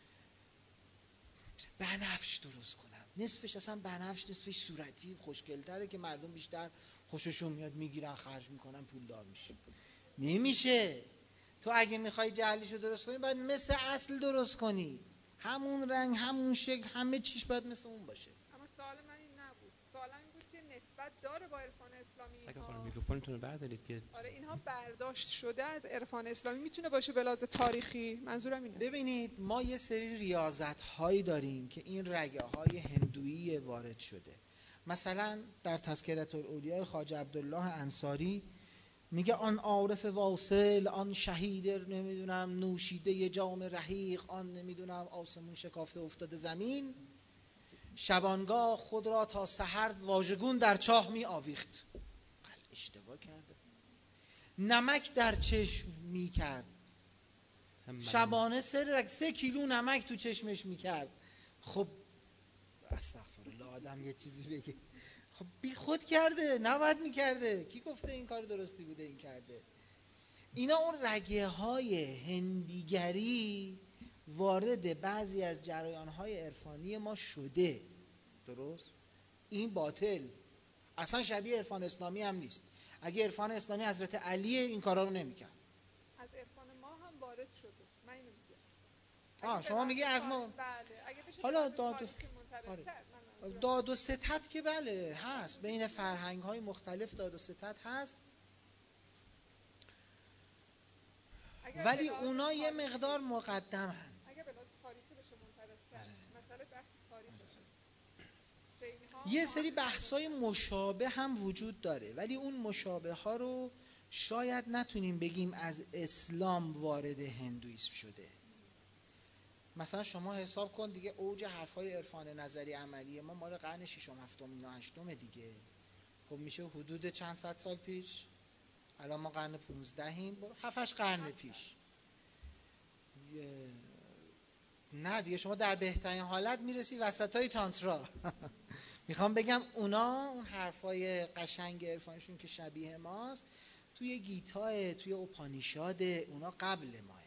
بنفش درست کنم، نصفش اصلا بنفش، نصفش صورتی خوشگل‌تره که مردم بیشتر خوششون میاد، میگیرن خرج میکنن، پولدار میشه. نمیشه. تو اگه میخوای جعلیشو درست کنی باید مثل اصل درست کنی، همون رنگ، همون شکل، همه چیش باید مثل اون باشه.
اما سوال من این نبود. سوال این بود که نسبت داره با عرفان اسلامی اینها.
میکروفونتون رو بردارید که
آره اینها برداشت شده از عرفان اسلامی میتونه باشه به لحاظ تاریخی. منظورم اینه.
ببینید ما یه سری ریاضت هایی داریم که این رگه های هندویی وارد شده. مثلا در تذکرة الاولیاء خواجه عبدالله انصاری میگه آن عارف واصل، آن شهید نمیدونم نوشیده ی جام رحیق، آن نمیدونم آسمون شکافته افتاده زمین، شبانگاه خود را تا سحر واژگون در چاه می آویخت. اشتباه کرده. نمک در چشم می کرد، شبانه سه, سه کیلو نمک تو چشمش می کرد. خب استغفرالله، آدم یه چیزی بگه، خب بی خود کرده، نباید می کرده. کی گفته این کار درستی بوده این کرده؟ اینا اون رگه های هندیگری وارد بعضی از جریان های عرفانی ما شده. درست؟ این باطل اصلا شبیه عرفان اسلامی هم نیست. اگه عرفان اسلامی حضرت علی این کارا رو نمیکرد.
از عرفان ما هم وارد شده. من اینو میگم.
آه شما میگی از ما.
بله. اگه بشه
حالا
داد
داد
آره.
داد و ستد که بله هست، بین فرهنگ های مختلف داد و ستد هست، ولی اونا یه مقدار مقدم هست.
اگه به لحاظ تاریخی بشه منطبق کرد مسئله بحث تاریخشه.
یه سری بحث‌های مشابه هم وجود داره، ولی اون مشابه ها رو شاید نتونیم بگیم از اسلام وارد هندویسم شده. مثلا شما حساب کن دیگه اوج حرفای عرفان نظری عملی ما مال قرن ششم هفتم اینا هشتم دیگه. خب میشه حدود چند صد سال پیش. الان ما قرن پونزدهیم، هفت هشت قرن پیش. نه دیگه شما در بهترین حالت میرسی وسطای تانترا. میخوام بگم اونا اون حرفای قشنگ عرفانشون که شبیه ماست توی گیتاه، توی اوپانیشاد، اونا قبل ماه.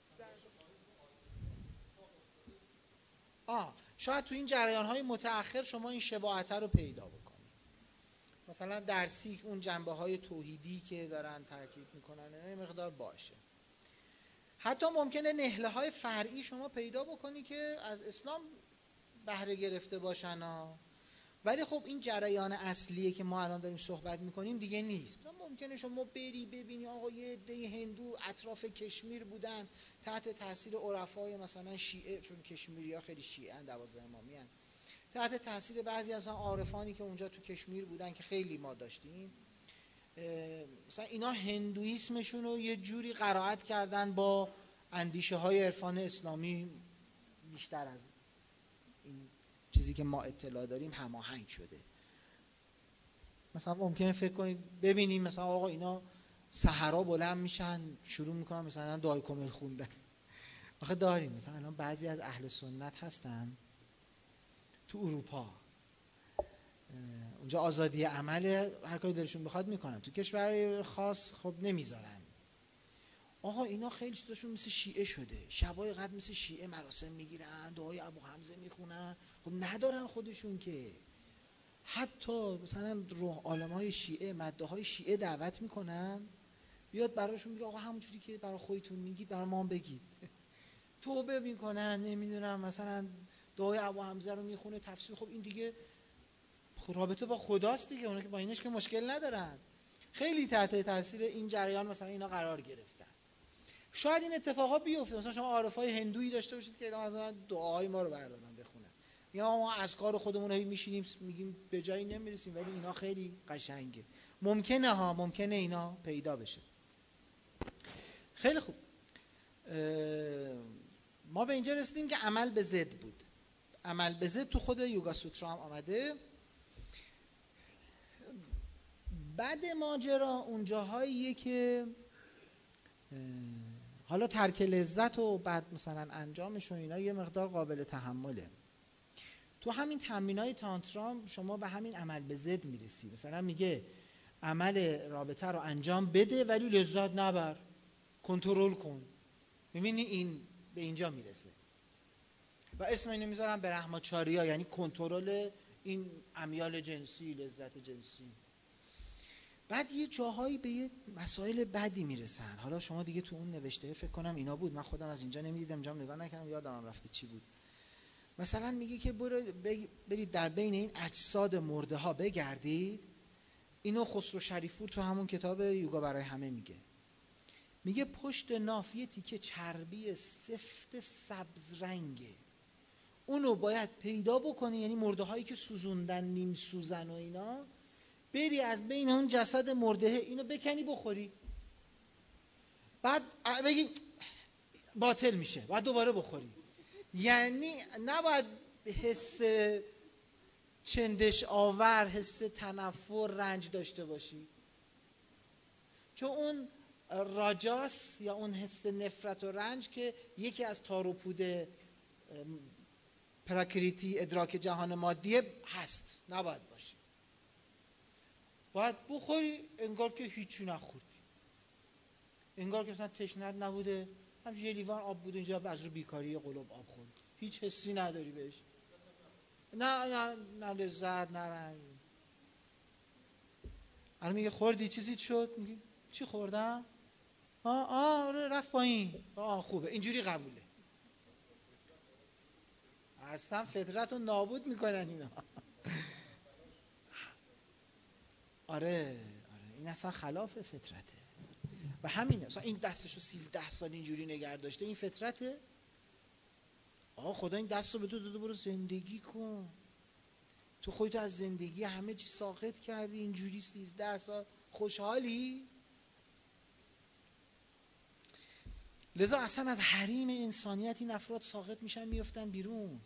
آه شاید تو این جریان‌های متأخر شما این شباهت رو پیدا بکنید. مثلا در سیخ اون جنبه‌های توحیدی که دارن تاکید میکنن این مقدار باشه. حتی ممکنه نهله‌های فرعی شما پیدا بکنی که از اسلام بهره گرفته باشن ها. ولی خب این جریان اصلیه که ما الان داریم صحبت میکنیم دیگه نیست. ممکنه شما بری ببینی آقا یه عده هندو اطراف کشمیر بودن تحت تاثیر عرفای مثلا شیعه، چون کشمیری‌ها خیلی شیعه ان، دوازده امامی ان، تحت تاثیر بعضی از عارفانی که اونجا تو کشمیر بودن که خیلی ما داشتیم، مثلا اینا هندویسمشون رو یه جوری قرائت کردن با اندیشه های عرفان اسلامی بیشتر از این چیزی که ما اطلاع داریم هماهنگ شده. مثلا ممکنه فکر کنید ببینیم مثلا آقا اینا سحرا بلند میشن شروع میکنن مثلا دعای کامل خوندن. آخه داریم مثلا الان بعضی از اهل سنت هستن تو اروپا، اونجا آزادی عمل، هر کاری دلشون بخواد میکنن، تو کشور خاص خب نمیذارن. آقا اینا خیلی چیزاشون مثل شیعه شده، شبای قدر مثل شیعه مراسم میگیرن، دعای ابو حمزه میخونن. خب ندارن خودشون که، حتی مثلا روح عالمای شیعه، مده های شیعه دعوت میکنن بیاد براشون میگه آقا همونجوری که برای خودتون میگید برای ما هم بگید. توبه میکنن، نمیدونم مثلا دعای ابو حمزه رو میخونه تفسیر. خب این دیگه رابطه با خداست دیگه، اونا که با اینش که مشکل ندارن. خیلی تحت تاثیر این جریان مثلا اینا قرار گرفتن. شاید این اتفاقا بیفته، مثلا شما عارفای هندویی داشته باشید که مثلا دعاهای ما رو بردارن بخونن، یا ما اذکار خودمون رو میشینیم میگیم به جایی نمیرسیم، ولی اینا خیلی قشنگه. ممکنه ها ممکنه اینا پیدا بشه. خیلی خوب، ما به اینجا رسیدیم که عمل به ضد بود. عمل به ضد تو خود یوگا سوترا هم آمده. بعد ماجرا اون جاهاییه که حالا ترک لذت و بعد مثلا انجامش و اینا یه مقدار قابل تحمله. تو همین تمرینای تانترا شما به همین عمل به ضد میرسی. مثلا میگه عمل رابطه رو انجام بده ولی لذت نبر، کنترل کن. میبینی این به اینجا میرسه و اسم اینو میذارن برهماچاریا، یعنی کنترل این امیال جنسی، لذت جنسی. بعد یه جاهایی به یه مسائل بدی میرسن. حالا شما دیگه تو اون نوشته فکر کنم اینا بود، من خودم از اینجا نمیدیدم، اینجا نگاه نکردم، یادم هم رفته چی بود. مثلا میگه که برید در بین این اجساد مرده ها بگردید. اینو خسرو شریفپور تو همون کتاب یوگا برای همه میگه. میگه پشت ناف یه تیکه چربی سفت سبز رنگه، اونو باید پیدا بکنی، یعنی مرده هایی که سوزوندن، نیم سوزن و اینا، بری از بین اون جسد مرده اینو بکنی بخوری، بعد بگی باطل میشه، بعد دوباره بخوری. یعنی نباید حس چندش آور، حس تنفر، رنج داشته باشی، چون اون راجاس یا اون حس نفرت و رنج که یکی از تار و پود پراکریتی ادراک جهان مادیه هست، نباید باشه. باید بخوری انگار که هیچی نخوردی، انگار که مثلا تشنت نبوده، هم یه لیوان آب بود اینجا از رو بیکاری قلوب آب خوردی، هیچ حسی نداری بهش، نه نه نه لذت نه رنج. الان میگه خوردی چیزی شد؟ میگه چی خوردم؟ آه آه رفت پایین. آه خوبه، اینجوری قبوله. اصلا فطرت رو نابود میکنن اینا. آره آره این اصلا خلاف فطرته و همینه. اصلا این دستشو سیزده سال اینجوری نگه داشته، این فطرته. آقا خدا این دست رو به تو داده، برو زندگی کن. تو خودتو از زندگی همه چی ساقط کردی، اینجوری سیزده سال خوشحالی؟ لذا اصلا از حریم انسانیت این افراد ساقط میشن، میفتن بیرون.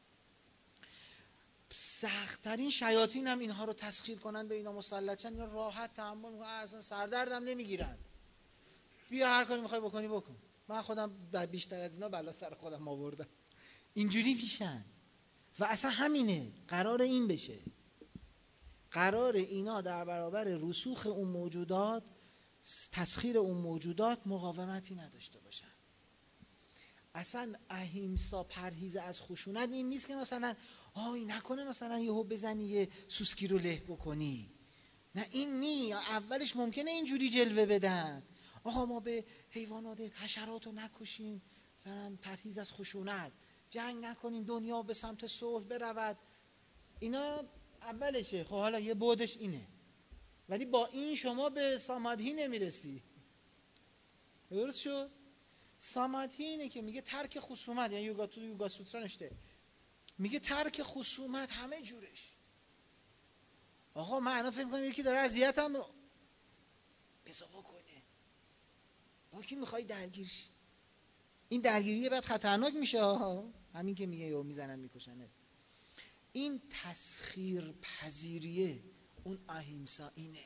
سخت‌ترین شیاطین هم اینها رو تسخیر کنن، به اینا مسلطن، اینا راحت تحمل میکنن، اصلا سردردم نمیگیرن. بیا هر کاری میخوای بکنی بکن، من خودم بیشتر از اینا بلا سر خودم آوردم. اینجوری میشن و اصلا همینه، قرار این بشه، قرار اینا در برابر رسوخ اون موجودات، تسخیر اون موجودات مقاومتی نداشته باشن. اصلا اهیمسا، پرهیز از خشونت این نیست که مثلا آی نکنه مثلا یهو بزنی یه سوسکی رو له بکنی. نه این نی. اولش ممکنه اینجوری جلوه بدن، آقا ما به حیوانات حشرات رو نکشیم، مثلا پرهیز از خشونت، جنگ نکنیم، دنیا به سمت صلح برود. اینا اولشه. خب حالا یه بعدش اینه، ولی با این شما به سامادهی نمیرسی. درست شد؟ سامادهی اینه که میگه ترک خصومت، یعنی یوگا تو یوگا سوترا نشته، میگه ترک خصومت همه جورش. آقا من الان فکر می‌کنم یکی داره اذیتم، بذار بکنه. با کی میخوای درگیر شی؟ این درگیریه بعد خطرناک میشه. همین که میگه یهو میزنن میکشنه. این تسخیر پذیریه، اون اهیمسا اینه.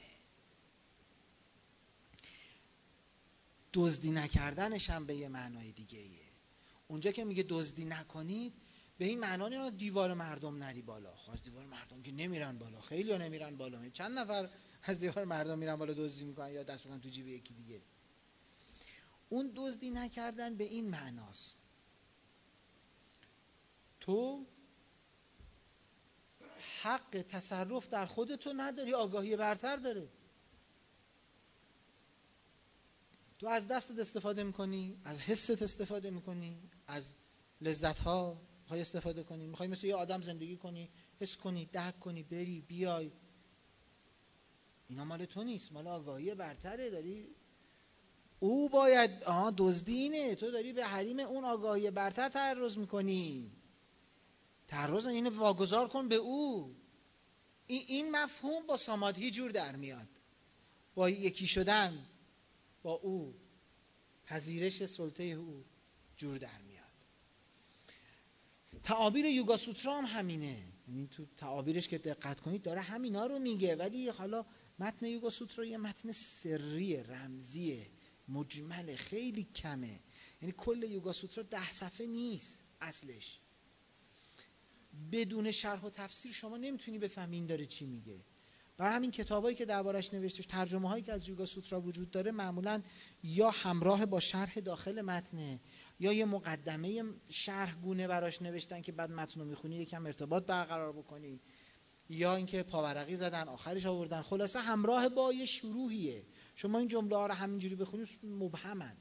دزدی نکردنش هم به یه معنای دیگه ایه. اونجا که میگه دزدی نکنید به این معنا نیست دیوار مردم نری بالا. خواست دیوار مردم که نمیرن بالا، خیلی ها نمیرن بالا، چند نفر از دیوار مردم میرن بالا دزدی میکنن یا دست میکنن تو جیب یکی دیگه. اون دزدی نکردن به این معناست تو حق تصرف در خودتو نداری، آگاهی برتر داره. تو از دستت استفاده میکنی، از حست استفاده میکنی، از لذت‌ها های استفاده کنی، میخوای مثل یه آدم زندگی کنی، حس کنی، درک کنی، بری بیای. اینا مال تو نیست، مال آگاهی برتره. داری او باید آها دزدی اینه، تو داری به حریم اون آگاهی برتر تعرض میکنی. تعرض اینو واگذار کن به او. این مفهوم با سامادهی جور در میاد، با یکی شدن با او، پذیرش سلطه او جور در میاد. تعابیر یوگا سوترا هم همینه، یعنی تو تعابیرش که دقت کنید داره همینا رو میگه، ولی حالا متن یوگا سوترا یه متن سری، رمزیه، مجمل، خیلی کمه. یعنی کل یوگا سوترا ده صفحه نیست اصلش. بدون شرح و تفسیر شما نمیتونی بفهمی این داره چی میگه. برای همین کتابایی که دربارش نوشته، ترجمه هایی که از یوگا سوترا وجود داره، معمولا یا همراه با شرح داخل متنه یا یه مقدمه شرح گونه براش نوشتن که بعد متن رو میخونی یکم ارتباط برقرار بکنی، یا اینکه پاورقی زدن آخرش آوردن. خلاصه همراه با یه شروحیه. شما این جمله ها رو همینجوری بخونید مبهمن.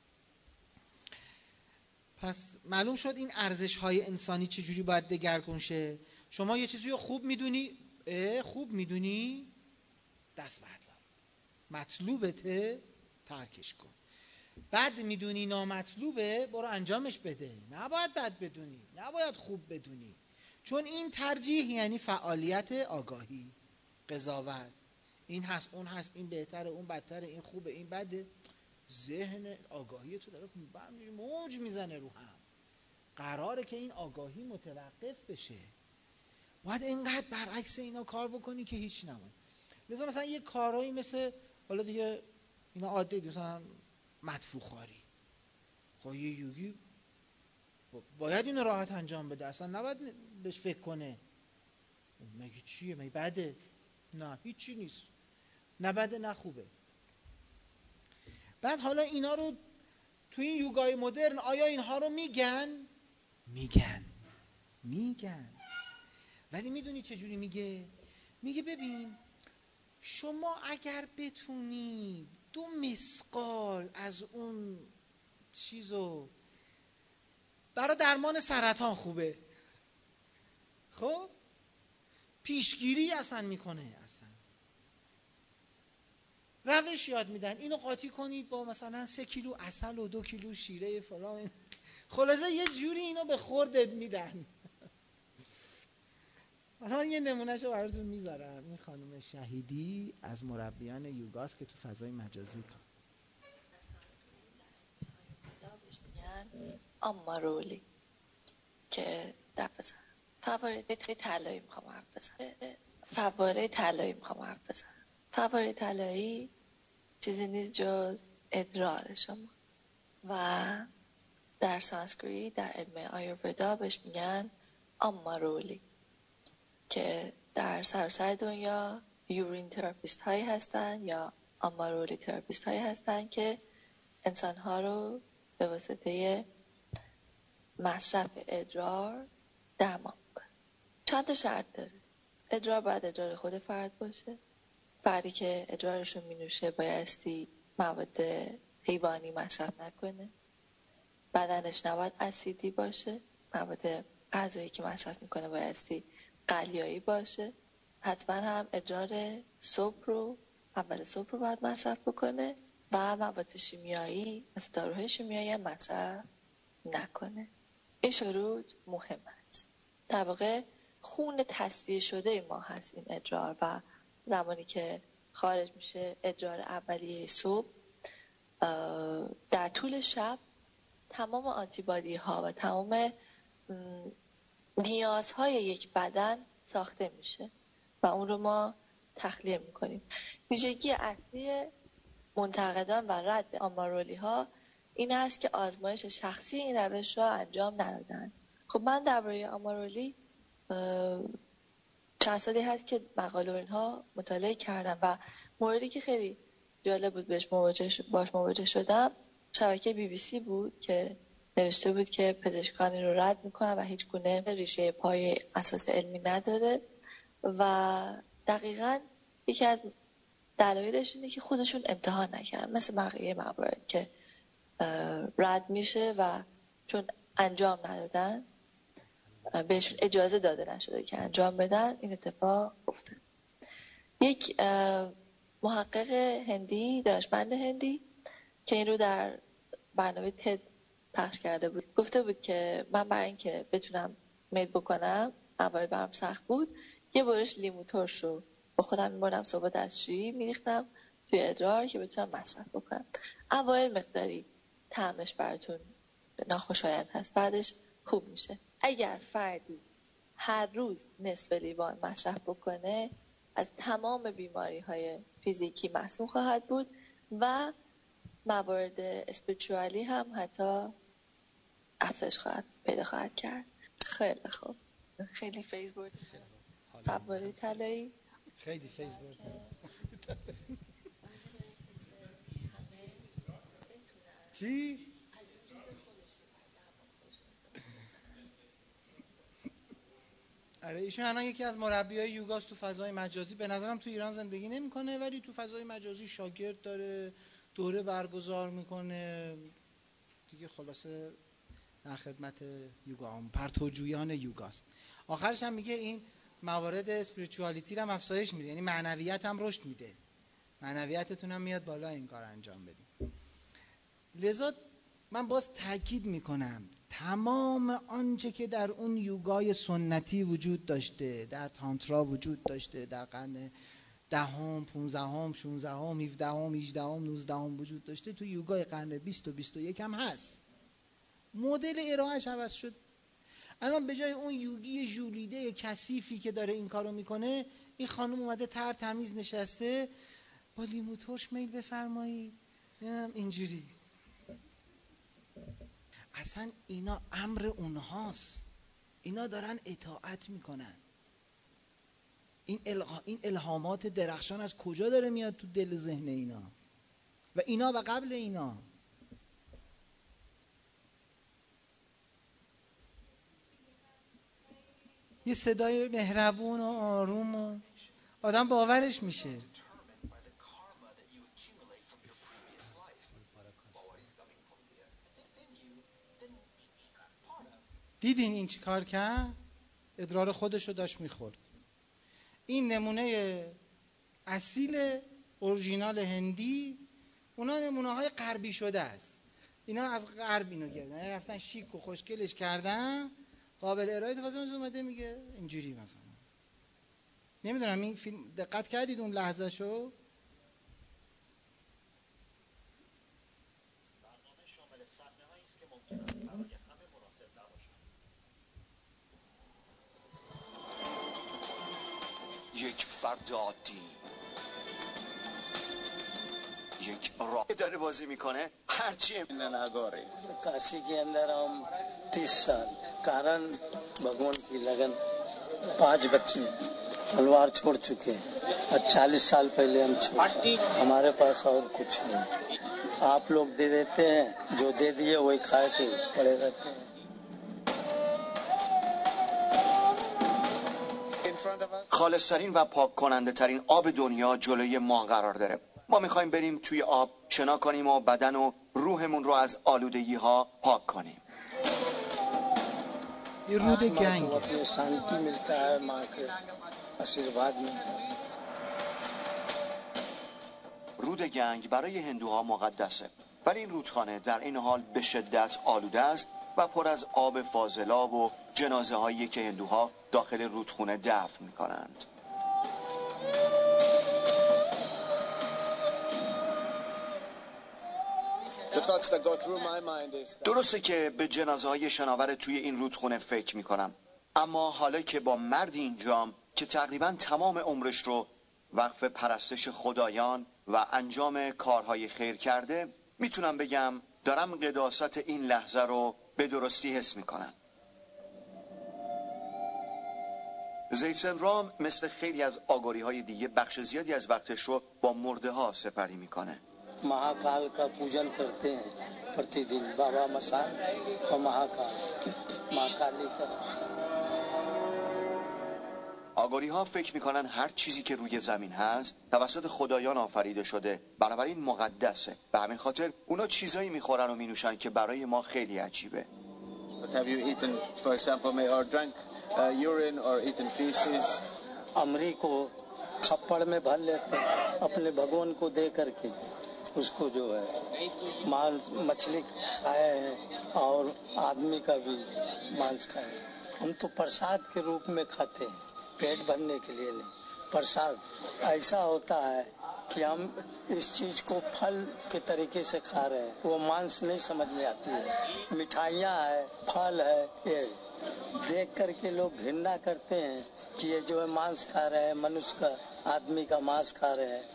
پس معلوم شد این ارزش های انسانی چجوری باید دگرگون شه. شما یه چیزی رو خوب میدونی، خوب میدونی دست بردار، مطلوبته ترکش کن. بد میدونی نامطلوبه برو انجامش بده. نباید بد بدونی، نباید خوب بدونی، چون این ترجیح یعنی فعالیت آگاهی، قضاوت. این هست اون هست، این بهتره اون بدتره، این خوبه این بده. ذهن آگاهی تو داره موج میزنه رو هم. قراره که این آگاهی متوقف بشه. باید اینقدر برعکس اینا کار بکنی که هیچ نمون. مثلا مثلا یه کارهایی مثل حالا دیگه اینا عادی، مثلا مدفوعخواری. خب یه یوگی باید اینو راحت انجام بده، اصلا نباید بهش فکر کنه مگه چیه، مگه بده؟ نه هیچی نیست، نه بده نه خوبه. بعد حالا اینا رو تو این یوگای مدرن آیا اینها رو میگن؟ میگن میگن ولی میدونی چجوری میگه؟ میگه ببین شما اگر بتونی دو مسقال از اون چیزو برای درمان سرطان خوبه، خب پیشگیری اصلا میکنه، اصلا روش یاد میدن، اینو قاطی کنید با مثلا سه کیلو عسل و دو کیلو شیره فلان، خلاصه یه جوری اینو به خوردت میدن. مثلا یه نمونهشو براتون میذارم. این خانم شهیدی از مربیان یوگاست که تو فضای مجازی کار
آمارولی که در بزن فواره طلایی میخوام حرف بزن فواره طلایی میخوام حرف بزن فواره طلایی چیزی نیست جز ادرار شما و در سانسکریت در علم آیورودا بهش میگن آمارولی که در سراسر دنیا یورین تراپیست هایی هستن یا آمارولی تراپیست هایی هستن که انسان ها رو به واسطه مصرف ادرار درمان میکنه. چند تا شرط داره. ادرار باید ادرار خود فرد باشه. فردی که ادرارشون می نوشه بایستی مواد حیوانی مصرف نکنه. بدنش نباید اسیدی باشه. مواد غذایی که مصرف میکنه بایستی قلیایی باشه. حتما هم ادرار صبح رو اول صبح رو باید مصرف بکنه و مواد شیمیایی مثل داروهای شیمیایی هم مصرف نکنه. این شروط مهم است. در واقع خون تصفیه شده ما هست این ادرار و زمانی که خارج میشه ادرار اولیه صبح در طول شب تمام آنتیبادی ها و تمام نیازهای یک بدن ساخته میشه و اون رو ما تخلیه میکنیم. ویژگی اصلی منتقدان و رد آمارولی ها این است که آزمایش شخصی این روش را انجام ندادن. خب من درباره آمارولی چند سالی هست که مقاله اینها مطالعه کردم و موردی که خیلی جالب بود بهش مواجه باش مواجه شدم شبکه بی بی سی بود که نوشته بود که پزشکانی رو رد میکنن و هیچ گونه ریشه پای اساس علمی نداره و دقیقاً یکی از دلایلش اینه که خودشون امتحان نکردن مثل بقیه موارد که رد میشه و چون انجام ندادن بهشون اجازه داده نشده که انجام بدن این اتفاق افتاد. یک محقق هندی دانشمند هندی که این رو در برنامه تد پخش کرده بود گفته بود که من برای اینکه بتونم میل بکنم اول برام سخت بود یه برش لیمو ترش رو با خودم میبردم صبح دستشویی میریختم توی ادرار که بتونم مصرف بکنم. اوایل مقداری طعمش براتون ناخوشایند هست بعدش خوب میشه. اگر فردی هر روز نصف لیوان مصرف بکنه از تمام بیماری های فیزیکی معصوم خواهد بود و موارد اسپریچوالی هم حتی افزایش خواهد پیدا خواهد کرد. خیلی خوب. خیلی فیض بردی فواره طلایی
خیلی فیض بردی چی؟ آره ایشون الان یکی از مربیای یوگاست تو فضای مجازی. به نظرم تو ایران زندگی نمیکنه ولی تو فضای مجازی شاگرد داره، دوره برگزار میکنه دیگه. خلاصه در خدمت یوگا هم پرتوجویان یوگاست. آخرش هم میگه این موارد اسپریچوالیتی رو هم افزایش میده، یعنی معنویت هم رشد میده، معنویتتون هم میاد بالا این کار انجام بدیم. لذا من باز تاکید میکنم تمام آنچه که در اون یوگای سنتی وجود داشته، در تانترا وجود داشته، در قرن دهم، پونزدهم، شانزدهم، هفدهم، هجدهم، نوزدهم وجود داشته، تو یوگای قرن بیست و بیست و یک هم هست. مدل ارائهش عوض شد. الان به جای اون یوگی ژولیده کثیفی که داره این کارو میکنه، این خانم اومده تر تمیز نشسته با لیمو ترش میل بفرمایید اینجوری. اصلا اینا امر اونهاست، اینا دارن اطاعت میکنن. این, الها... این الهامات درخشان از کجا داره میاد تو دل ذهن اینا و اینا و قبل اینا؟ یه صدای مهربون و آروم و آدم باورش میشه. دیدین این چی کار کرد؟ ادرار خودش رو داشت میخورد. این نمونه اصیل اورژینال هندی، اونا نمونه های غربی شده است. اینا از غرب اینو گرفتن، یعنی رفتن شیک و خوشگلش کردن، قابل ارائه تازه اومده میگه اینجوری مثلا. نمیدونم این فیلم دقت کردید اون لحظه شو؟
برنامه شامل صحنه‌هایی است که ممکن است برای همه مناسب نباشند.
یک فرد عادی، یک راه داره بازی میکنه هرچی نگاره.
काशी के अंदर हम तीस साल कारण भगवान की लगन, पांच बच्चे तलवार छोड़ चुके हैं और चालीस साल पहले हम छोड़, हमारे पास और कुछ नहीं। आप लोग दे देते हैं, जो दे दिए वही खा के पड़े रहते हैं।
خالصترین و پاک کننده ترین آب دنیا جلوی ما قرار داره. ما میخوایم بریم توی آب شنا کنیم و بدن و روحمون رو از آلودگی ها پاک کنیم.
یه رود گنگ
शांति मिलता है माँ के आशीर्वाद में।
رود گنگ برای هندوها مقدسه، ولی این رودخانه در این حال به شدت آلوده است و پر از آب فاضلاب و جنازه هایی که هندوها داخل رودخانه دفن میکنند. درسته که به جنازه های شناور توی این رودخانه فکر میکنم، اما حالا که با مردی اینجام که تقریبا تمام عمرش رو وقف پرستش خدایان و انجام کارهای خیر کرده، میتونم بگم دارم قداست این لحظه رو به درستی حس میکنم. زیتسن رام مثل خیلی از آگوری های دیگه بخش زیادی از وقتش رو با مرده ها سپری میکنه.
महाकाल का पूजन करते हैं प्रतिदिन, बाबा मसान और महाकाल महाकाली का।
آگوری ها فکر میکنن هر چیزی که روی زمین هست توسط خدایان آفریده شده، بنابراین مقدسه. به همین خاطر اونا چیزایی میخورن و مینوشن که برای ما خیلی عجیبه.
But have you eaten, for example, may or drank uh, urine or eaten feces?
अमरी को खप्पड़ में भर लेते हैं अपने भगवान को दे करके, उसको जो है मांस मछली खाए हैं और आदमी का भी मांस खाए हैं। हम तो प्रसाद के रूप में खाते हैं, पेट भरने के लिए नहीं। प्रसाद ऐसा होता है कि हम इस चीज को फल के तरीके से खा रहे हैं, वो मांस नहीं समझ में आती है। मिठाइयाँ है, फल है, ये देख करके लोग घृणा करते हैं कि ये जो है मांस खा रहे हैं, मनुष्य का आदमी का मांस खा रहे हैं।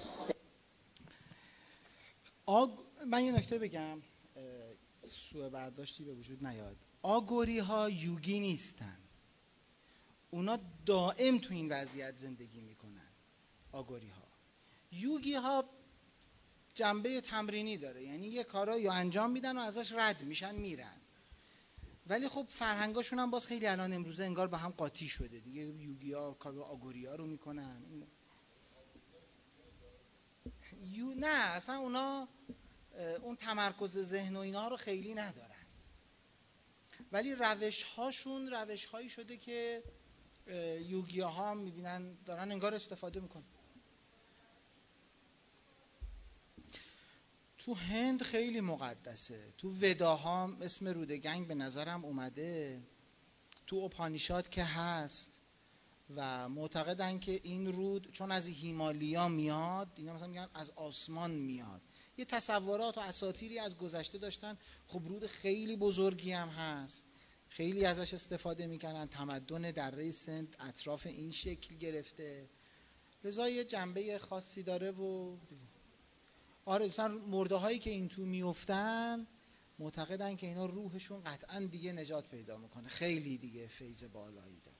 آگ... من یه نکته بگم سوء برداشتی به وجود نیاد. آگوری ها یوگی نیستن، اونا دائم تو این وضعیت زندگی میکنن. آگوری ها یوگی ها جنبه تمرینی داره، یعنی یه کارا یا انجام میدن و ازش رد میشن میرن، ولی خب فرهنگاشون هم باز خیلی الان امروزه انگار با هم قاطی شده دیگه. یوگی ها کار آگوری ها رو میکنن یو... نه اصلا اونا اون تمرکز ذهن و اینا رو خیلی ندارن، ولی روش هاشون روش هایی شده که یوگی ها هم میبینن دارن انگار استفاده میکنن. تو هند خیلی مقدسه، تو وداها اسم رود گنگ به نظرم اومده، تو اپانیشاد که هست و معتقدن که این رود چون از هیمالیا میاد، اینا مثلا میگن از آسمان میاد، یه تصورات و اساطیری از گذشته داشتن. خب رود خیلی بزرگی هم هست، خیلی ازش استفاده میکنن، تمدن دره سند اطراف این شکل گرفته، لذا یه جنبه خاصی داره. و آره مثلا مرده هایی که این تو میفتن معتقدن که اینا روحشون قطعا دیگه نجات پیدا میکنه، خیلی دیگه فیض بالایی داره.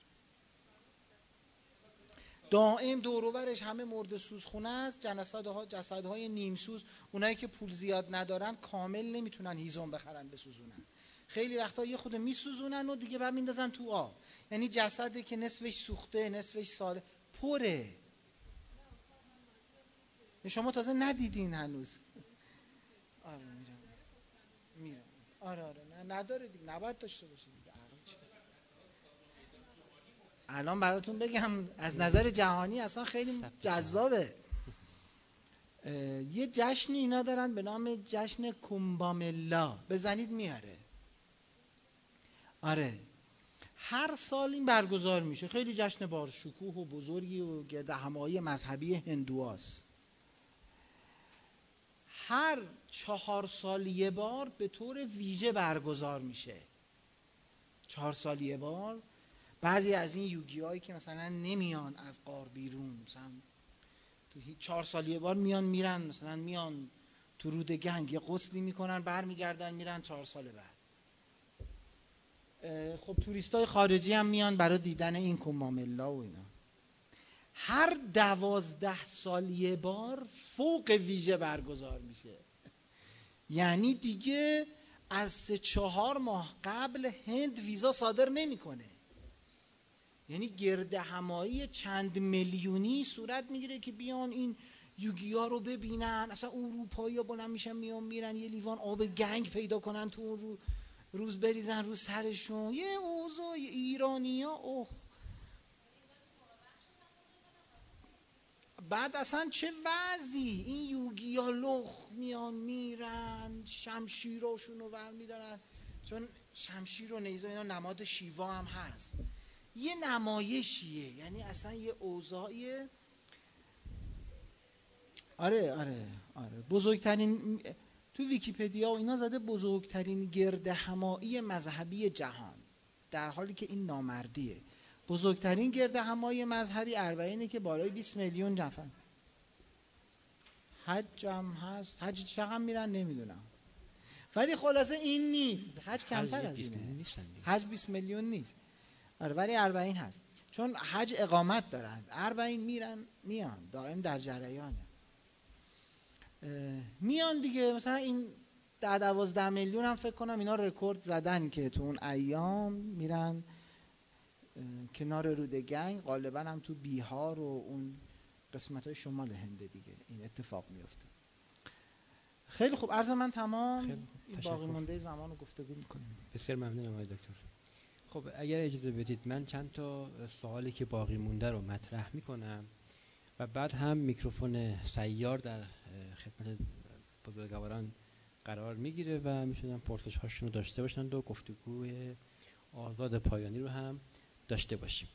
دائم دور و برش همه مرده سوز خونه است، جسدها جسدهای نیم سوز، اونایی که پول زیاد ندارن کامل نمیتونن هیزم بخرن بسوزونن، خیلی وقتا یه خود میسوزونن و دیگه بعد میندازن تو آب، یعنی جسدی که نصفش سوخته نصفش ساله پره. شما تازه ندیدین هنوز. آره میرم میرم آره آره نه نداره دیگه، نباید داشته باشه دیگه. عقل چیه؟ الان براتون بگم از نظر جهانی اصلا خیلی جذابه. یه جشنی اینا دارن به نام جشن کومباملا، بزنید میاره. آره هر سال این برگزار میشه، خیلی جشن باشکوه و بزرگی و گرد همایی مذهبی هندواست. هر چهار سال یه بار به طور ویژه برگزار میشه، چهار سال یه بار. بعضی از این یوگی هایی که مثلا نمیان از غار بیرون، مثلا تو چهار سال یه بار میان میرن، مثلا میان تو رود گنگ یه غسلی میکنن، برمیگردن میرن چهار سال بعد. خب توریستای خارجی هم میان برای دیدن این کومباملا و اینا. هر دوازده سال یه بار فوق ویژه برگزار میشه. یعنی دیگه از سه چهار ماه قبل هند ویزا صادر نمیکنه. یعنی گرد همایی چند میلیونی صورت میگیره که بیان این یوگیا رو ببینن. اصلا اروپایی ها بلند میشن میان میرن یه لیوان آب گنگ پیدا کنن تو اون رو روز بریزن رو سرشون. یه اوضاع ایرانی ها اوه. بعد اصلا چه وضعی، این یوگی ها لخ میان میرن، شمشیراشون رو ور میدارن، چون شمشیر و نیزه اینا نماد شیوا هم هست. یه نمایشیه، یعنی اصلا یه اوضاعیه. آره آره آره بزرگترین، تو ویکی‌پدیا و اینا زده بزرگترین گرد همایی مذهبی جهان، در حالی که این نامردیه. بزرگترین گرد همایی مذهبی اربعینه که بالای بیست میلیون نفر. حج هم هست، حج چقدر میرن نمیدونم، ولی خلاصه این نیست. حج کمتر از اینه، حج بیست میلیون نیست. آره ولی اربعین هست، چون حج اقامت دارن، اربعین میرن میان دائم در جریانه. میان دیگه. مثلا این ده دوازده میلیون هم فکر کنم اینا رکورد زدن که تو اون ایام میرن کنار رود گنگ، غالبا هم تو بیهار و اون قسمت های شمال هند دیگه این اتفاق میفته. خیلی خوب، عرض من تمام. باقی مونده زمان رو گفتگو میکنیم.
بسیار ممنونم آقای دکتر. خب اگر اجازه بدید من چند تا سوالی که باقی مونده رو مطرح میکنم و بعد هم میکروفون سیار در خدمت بزرگواران قرار میگیره و میتونن پرسش هاشون رو داشته باشن و گفتگوی آزاد پایانی رو هم داشته باشیم.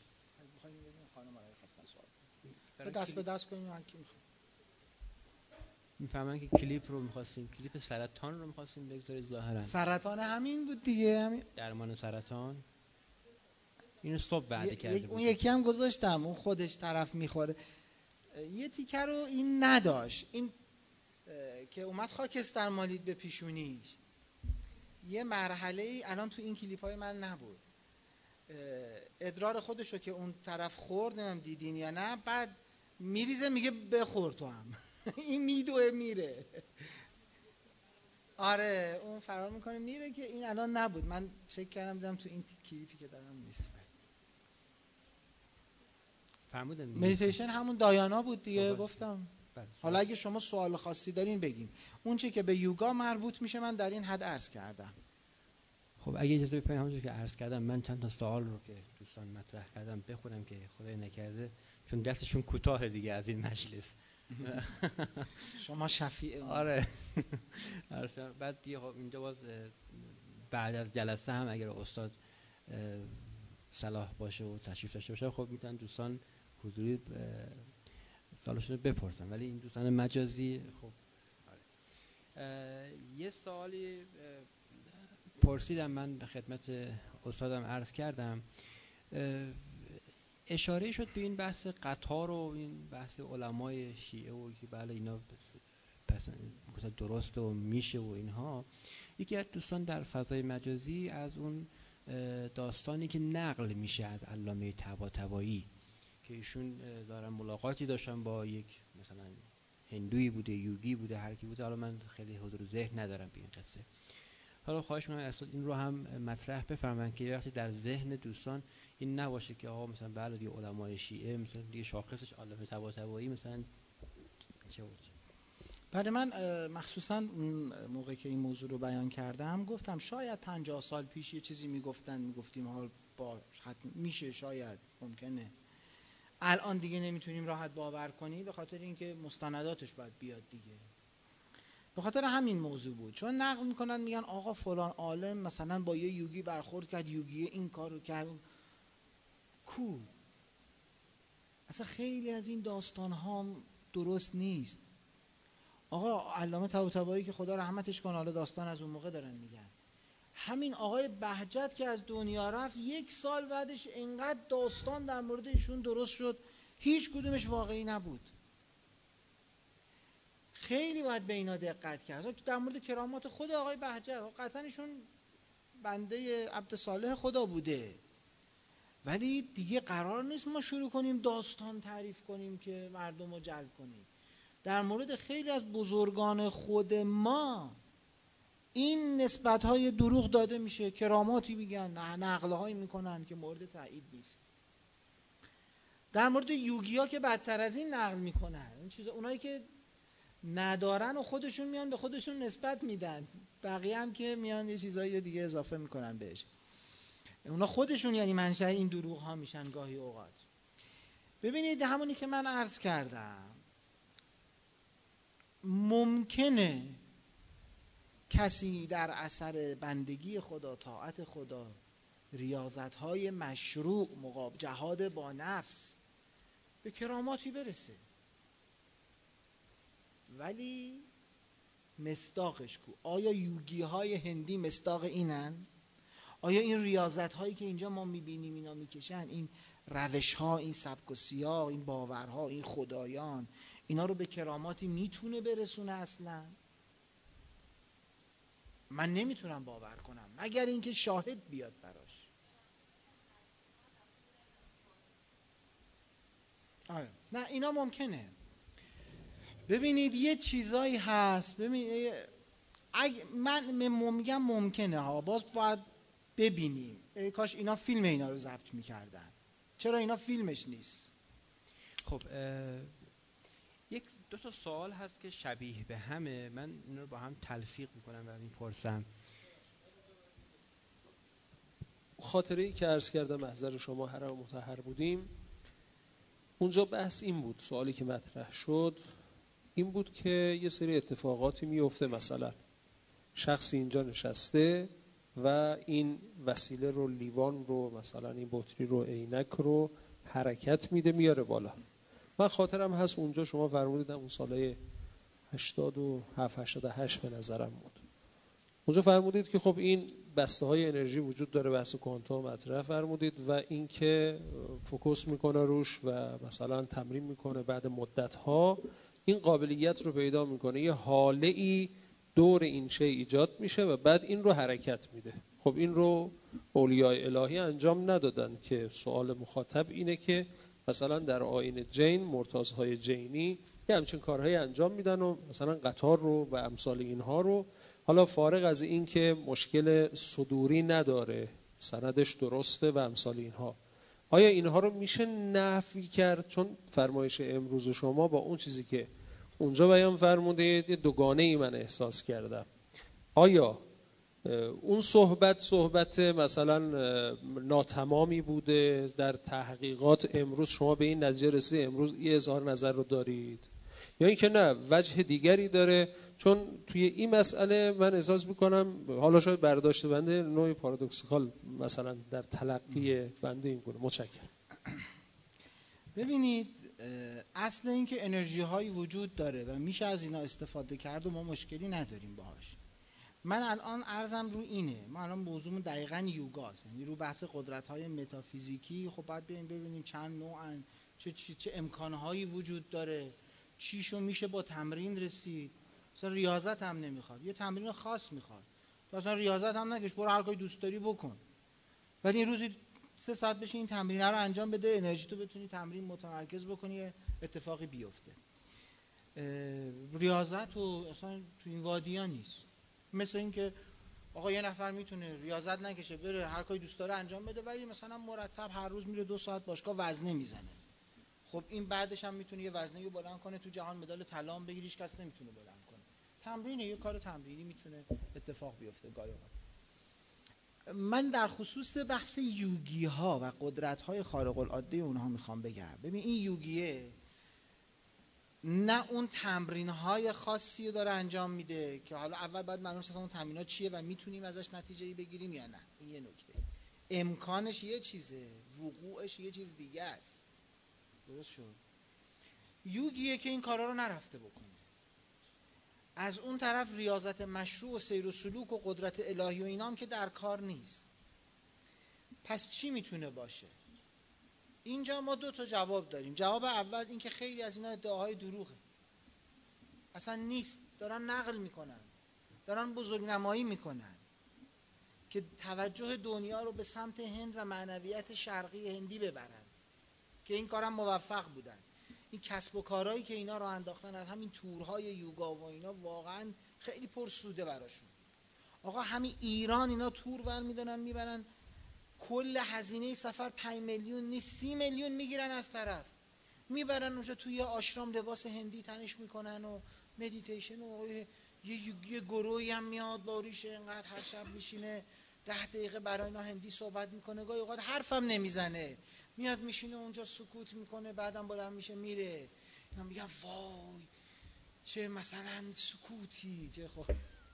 دست به دست کنیم هر کی میخواد.
میفهمن که کلیپ رو میخواستیم، کلیپ سرطان رو میخواستیم بگذارید ظاهرا.
سرطان همین بود دیگه، همین
درمان سرطان. اینو صبح بعد کرده بود.
اون یکی هم گذاشتم، اون خودش طرف میخوره. یه تیکه رو این نداشت، این که اومد خاکستر مالید به پیشونیش. یه مرحله ای الان تو این کلیپ های من نبود، ادرار خودشو که اون طرف خورد، نمیم دیدین یا نه، بعد میریزه میگه بخور تو هم. این میدوه میره. آره اون فرار میکنه میره، که این الان نبود. من چک کردم دیدم تو این کلیپی که دارم نیست.
فرمودن
مدیتیشن همون دایانا بود دیگه، گفتم. حالا اگه شما سوال خاصی دارین بگین. اون چه که به یوگا مربوط میشه من در این حد عرض کردم.
خب اگه اجازه بفرمایید همونجوری که عرض کردم من چند تا سوال رو که دوستان مطرح کردم بخونم که خدای نکرده چون دستشون کوتاه دیگه از این مجلس.
شما شفیع.
آره. بعد دیگه خب اینجا باز بعد از جلسه هم اگر استاد صلاح باشه و تشریف داشته باشه خب میتونن دوستان حضوری سوالشون رو بپرسن، ولی این دوستان مجازی خب آره. یه سوالی پرسیدم من به خدمت استادم عرض کردم، اشاره شد به این بحث قطار و این بحث علمای شیعه و که بله اینا پس درسته و میشه و اینها. یکی از دوستان در فضای مجازی از اون داستانی که نقل میشه از علامه طباطبایی که ایشون دارن ملاقاتی داشتن با یک مثلا هندویی بوده، یوگی بوده، هر کی بوده، حالا من خیلی حضور ذهن ندارم به این قصه. حالا خواهش می‌کنم استاد این رو هم مطرح بفرمایید که وقتی در ذهن دوستان این نباشه که آقا مثلا بله دیگه علمای شیعه مثلا دیگه شاخصش علامه طباطبایی مثلا چه بود.
بله من مخصوصا موقعی که این موضوع رو بیان کردم گفتم شاید پنجاه سال پیش یه چیزی میگفتن، میگفتیم حال باش حتما میشه، شاید ممکنه الان دیگه نمیتونیم راحت باور کنیم به خاطر اینکه مستنداتش باید بیاد دیگه. به خاطر همین موضوع بود، چون نقل میکنن میگن آقا فلان عالم مثلا با یه یوگی برخورد کرد، یوگی این کارو کرد. کو اصلا خیلی از این داستان ها درست نیست. آقا علامه طباطبایی که خدا رحمتش کنه، حالا داستان از اون موقع دارن میگن، همین آقای بهجت که از دنیا رفت یک سال بعدش انقدر داستان در مورد ایشون درست شد، هیچ کدومش واقعی نبود. خیلی باید به اینا دقت کرد. در مورد کرامات خود آقای بهجت، قطعا ایشون بنده عبد صالح خدا بوده، ولی دیگه قرار نیست ما شروع کنیم داستان تعریف کنیم که مردم رو جلب کنیم. در مورد خیلی از بزرگان خود ما این نسبت‌های دروغ داده میشه، کراماتی میگن، نقل‌هایی میکنن که مورد تایید نیست. در مورد یوگی‌ها که بدتر از این نقل میکنن، این چیزا اونایی که ندارن و خودشون میان به خودشون نسبت میدن، بقیه هم که میان یه چیزایی دیگه اضافه میکنن بهش. اونا خودشون یعنی منشأ این دروغ ها میشن گاهی اوقات. ببینید همونی که من عرض کردم، ممکنه کسی در اثر بندگی خدا، طاعت خدا، ریاضت های مشروع، مقابل جهاد با نفس، به کراماتی برسه، ولی مصداقش کو؟ آیا یوگی های هندی مصداق اینن؟ آیا این ریاضت هایی که اینجا ما میبینیم اینا میکشن، این روش ها، این سبک و سیاق، این باورها، این خدایان، اینا رو به کراماتی میتونه برسونه؟ اصلا من نمیتونم باور کنم مگر اینکه شاهد بیاد براش. آره. نه اینا ممکنه. ببینید یه چیزایی هست، ببینید اگه من میگم ممکنه ها، باز باید ببینیم. ای کاش اینا فیلم اینا رو ضبط میکردن. چرا اینا فیلمش نیست؟
خب یک دو تا سوال هست که شبیه به همه، من اینا رو با هم تلفیق میکنم و میپرسم.
خاطره ای که عرض کردم محضر شما حرم مطهر بودیم، اونجا بحث این بود، سوالی که مطرح شد این بود که یه سری اتفاقاتی میفته، مثلا شخصی اینجا نشسته و این وسیله رو، لیوان رو، مثلا این بطری رو، عینک رو حرکت میده میاره بالا. من خاطرم هست اونجا شما فرمودید، اون سالهای هشتاد و هفت هشتاد و هشت به نظرم بود، اونجا فرمودید که خب این بسته های انرژی وجود داره، بحث کوانتوم مطرح فرمودید و این که فوکوس میکنه روش و مثلا تمرین میکنه، بعد مدت ها این قابلیت رو پیدا میکنه، یه حاله ای دور این شی ایجاد میشه و بعد این رو حرکت میده. خب این رو اولیای الهی انجام ندادن، که سوال مخاطب اینه که مثلا در آیین جین، مرتضای جینی یه همچین کارهایی انجام میدن و مثلا قطار رو و امثال اینها رو، حالا فارغ از این که مشکل صدوری نداره، سندش درسته و امثال اینها، آیا اینها رو میشه نفی کرد؟ چون فرمایش امروز شما با اون چیزی که اونجا بیان فرمودید یه دوگانه ای من احساس کردم. آیا اون صحبت صحبت مثلا ناتمامی بوده در تحقیقات، امروز شما به این نتیجه رسید، امروز این اظهار نظر رو دارید، یا اینکه نه وجه دیگری داره؟ چون توی این مسئله من احساس میکنم، حالا شاید برداشت بنده نوعی پارادوکسیکال مثلا در تلقی بنده این کنه. متشکرم.
ببینید اصل این که انرژی هایی وجود داره و میشه از اینا استفاده کرد و ما مشکلی نداریم باهاش. من الان عرضم رو اینه، ما الان موضوعمون دقیقاً یوگاست، یعنی رو بحث قدرت های متافیزیکی. خب باید بریم ببینیم چند نوعن، چه چه, چه امکانهایی وجود داره، چیشو میشه با تمرین رسید. مثلا ریاضت هم نمیخواد، یه تمرین خاص میخواد. تو اصلا ریاضت هم نکش، برو هر کاری دوست داری بکن، ولی این روزی سه ساعت بشی این تمرین رو انجام بده، انرژی تو بتونی تمرین متمرکز بکنی، اتفاقی بیفته. ریاضت و اصلا تو این وادیا نیست. مثل این که آقا یه نفر میتونه ریاضت نکشه، بره هر کاری دوست داره انجام بده، ولی مثلا مرتب هر روز میره دو ساعت باشگاه وزنه میزنه. خب این بعدش هم میتونه یه وزنه رو بلند کنه، تو جهان مدال طلا هم بگیریش، کس نمیتونه بلند کنه. تمرینه، یه کار تمرینی میتونه اتفاق بیفته گاهی اوقات. من در خصوص بحث یوگی ها و قدرت های خارق العاده اونها میخوام بگم. ببین این یوگیه نه اون تمرین های خاصی رو داره انجام میده که حالا اول باید معلوم شه اون تمرینات چیه و میتونیم ازش نتیجه ای بگیریم یا نه. این یه نکته. امکانش یه چیزه، وقوعش یه چیز دیگه است. درست شد؟ یوگیه که این کارا رو نرفته بکنه. از اون طرف ریاضت مشروع و سیر و سلوک و قدرت الهی و اینام که در کار نیست. پس چی میتونه باشه؟ اینجا ما دو تا جواب داریم. جواب اول این که خیلی از اینا ادعاهای دروغه، اصلا نیست، دارن نقل میکنن، دارن بزرگنمایی میکنن که توجه دنیا رو به سمت هند و معنویت شرقی هندی ببرن که این کارم موفق بودن. این کسب و کارهایی که اینا رو انداختن از همین تورهای یوگا و اینا واقعا خیلی پرسوده براشون. آقا همین ایران اینا تور ور میدونن میبرن، کل هزینه سفر پنج میلیون نیست سی میلیون میگیرن از طرف، میبرن اونجا توی آشرام لباس هندی تنش میکنن و مدیتیشن و یه, یه گروهی هم میاد باریشه اینقدر هر شب میشینه ده دقیقه برای اینا هندی صحبت میکنه، گاهی اوقات حرفم نمیزنه، میاد میشینه اونجا سکوت میکنه، بعدم بلند میشه میره. اینا میگن وای چه مثلا سکوتی چه خود.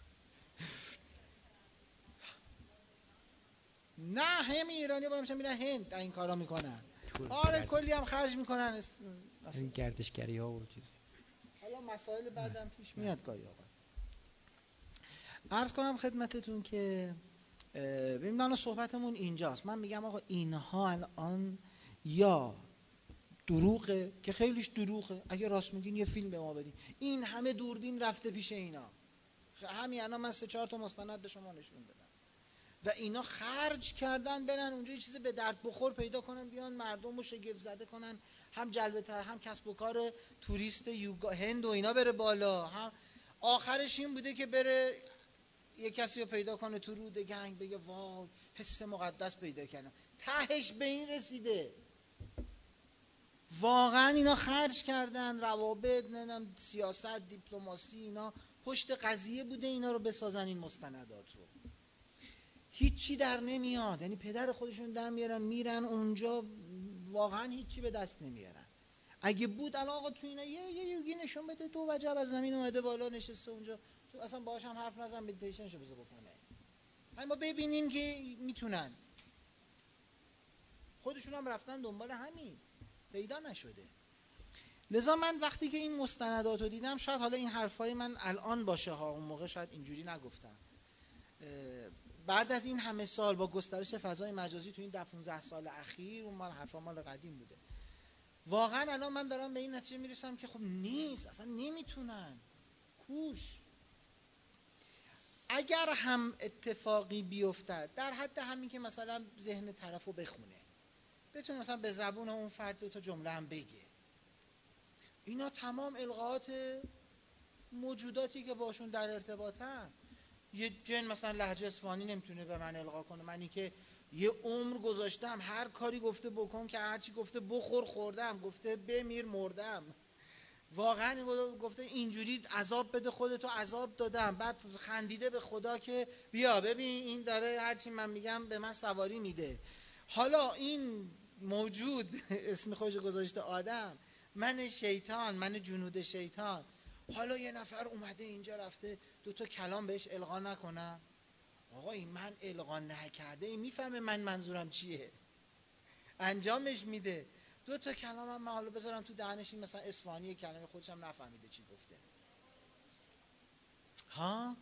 نه همین ایرانی بالا میشن میرن هند این کارا میکنن. آره کلی هم خرج میکنن است...
این گردشگری ها و چیز.
حالا مسائل بعدم پیش میاد گاهی اوقات. عرض کنم خدمتتون که ببین من صحبتمون اینجاست. من میگم آقا اینها الان یا دروغه که خیلیش دروغه، اگه راست میگین یه فیلم به ما بدین. این همه دوربین رفته پیش اینا، همین الان من سه چهار تا مستند به شما نشون بدم و اینا خرج کردن برن اونجا یه چیز به درد بخور پیدا کنن، بیان مردم رو شگفت زده کنن، هم جلب هم کسب و کار توریست یوگا هند و اینا بره بالا، هم آخرش این بوده که بره یه کسی رو پیدا کنه تو رود گنگ بگه وای حس مقدس پیدا کردم. تهش به این رسیده. واقعا اینا خرج کردن، روابط، نمیدونم سیاست، دیپلماسی، اینا پشت قضیه بوده اینا رو بسازن این مستندات رو. هیچی در نمیاد، یعنی پدر خودشون در میارن میرن اونجا واقعا هیچی به دست نمیارن. اگه بود الان آقا تو اینا یه یه یوگی نشون بده تو وجب از زمین اومده بالا نشسته اونجا، تو اصلا باهاش هم حرف نزن مدیتیشنشو بذار بکنه. همین ما ببینیم که میتونن. خودشون هم رفتن دنبال همین، پیدا نشده. لذا من وقتی که این مستندات رو دیدم، شاید حالا این حرفای من الان باشه ها، اون موقع شاید اینجوری نگفتم. بعد از این همه سال با گسترش فضای مجازی تو این ده پانزده سال اخیر اون مال حرفا مال قدیم بوده. واقعا الان من دارم به این نتیجه میرسم که خب نیست، اصلا نمیتونن. کوش اگر هم اتفاقی بیفتد در حد همین که مثلا ذهن طرفو بخونه، بتونه مثلا به زبون اون فرد دو تا جمله هم بگه، اینا تمام القاءات موجوداتی که باشون در ارتباطن. یه جن مثلا لهجه اصفهانی نمیتونه به من القا کنه، منی که یه عمر گذاشتم هر کاری گفته بکن که هر چی گفته بخور خوردم، گفته بمیر مردم، واقعا گفته اینجوری عذاب بده خودتو عذاب دادم، بعد خندیده به خدا که بیا ببین این داره هر چی من میگم به من سواری میده. حالا این موجود اسم خودش گذاشته آدم، من شیطان، من جنود شیطان، حالا یه نفر اومده اینجا رفته دو تا کلام بهش القا نکنم؟ آقا این من القا نکرده این میفهمه من منظورم چیه، انجامش میده. دو تا کلام هم من حالا بذارم تو دهنش، این مثلا اصفهانی کلمه خودش هم نفهمیده چی گفته. ها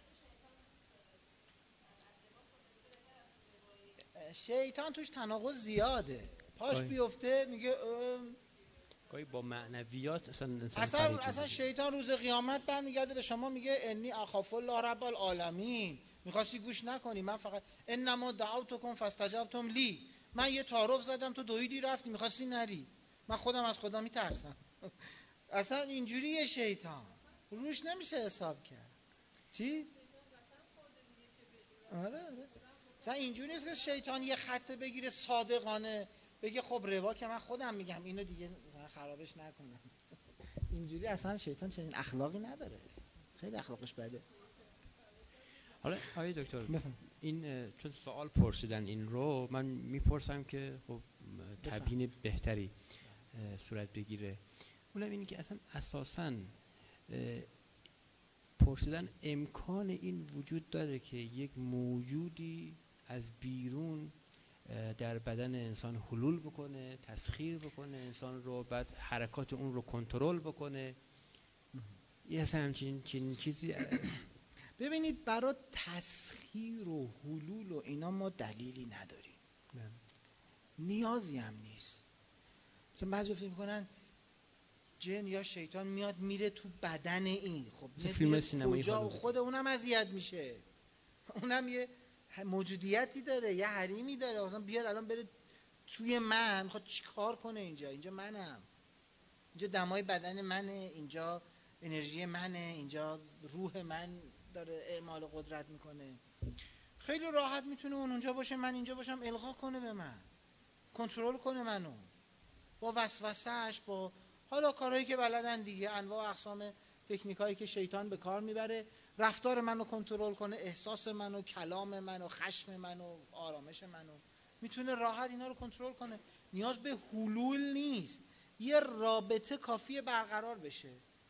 شیطان توش تناقض زیاده، پاش
گاهی.
بیفته میگه
گاهی با معنویات اصلا
اصلا اصلا شیطان روز قیامت برمیگرده به شما میگه انی اخاف الله رب العالمین، میخواستی گوش نکنی، من فقط انما دعوتکم فاستجبتم لی، من یه تعارف زدم تو دویدی رفتی، میخواستی نری، من خودم از خدا میترسم. اصلا اینجوریه شیطان، روش نمیشه حساب کرد. چی؟ آره آره اصلا اینجوری نیست که شیطان یه خط بگیره صادقانه بگه خب روا که من خودم میگم اینو دیگه مثلا خرابش نکنم. اینجوری اصلا شیطان چنین اخلاقی نداره، خیلی اخلاقش بده.
حالا آقای دکتر این چون سوال پرسیدن این رو من میپرسم که خب تبیین بهتری صورت بگیره. اونم اینه که اصلا اساساً پرسیدن امکان این وجود داره که یک موجودی از بیرون در بدن انسان حلول بکنه، تسخیر بکنه انسان رو، بعد حرکات اون رو کنترل بکنه. یه همچین چین چیزی.
ببینید برای تسخیر و حلول و اینا ما دلیلی نداریم، نیازی هم نیست. مثلا بعضی فکر میکنن جن یا شیطان میاد میره تو بدن این، خب میره کجا؟ خود اونم اذیت میشه، اونم یه موجودیتی داره، یه حریمی داره، مثلا بیاد الان بره توی من، خب چی کار کنه اینجا؟ اینجا منم، اینجا دمای بدن منه، اینجا انرژی منه، اینجا روح من داره اعمال قدرت میکنه. خیلی راحت میتونه اون اونجا باشه، من اینجا باشم، القا کنه به من، کنترل کنه منو با وسوسهش، با حالا کارهایی که بلدن دیگه، انواع اقسام تکنیکایی که شیطان به کار میبره، رفتار منو کنترل کنه، احساس منو، کلام منو، خشم منو، آرامش منو، میتونه راحت اینا رو کنترل کنه. نیاز به حلول نیست، یه رابطه کافیه برقرار بشه.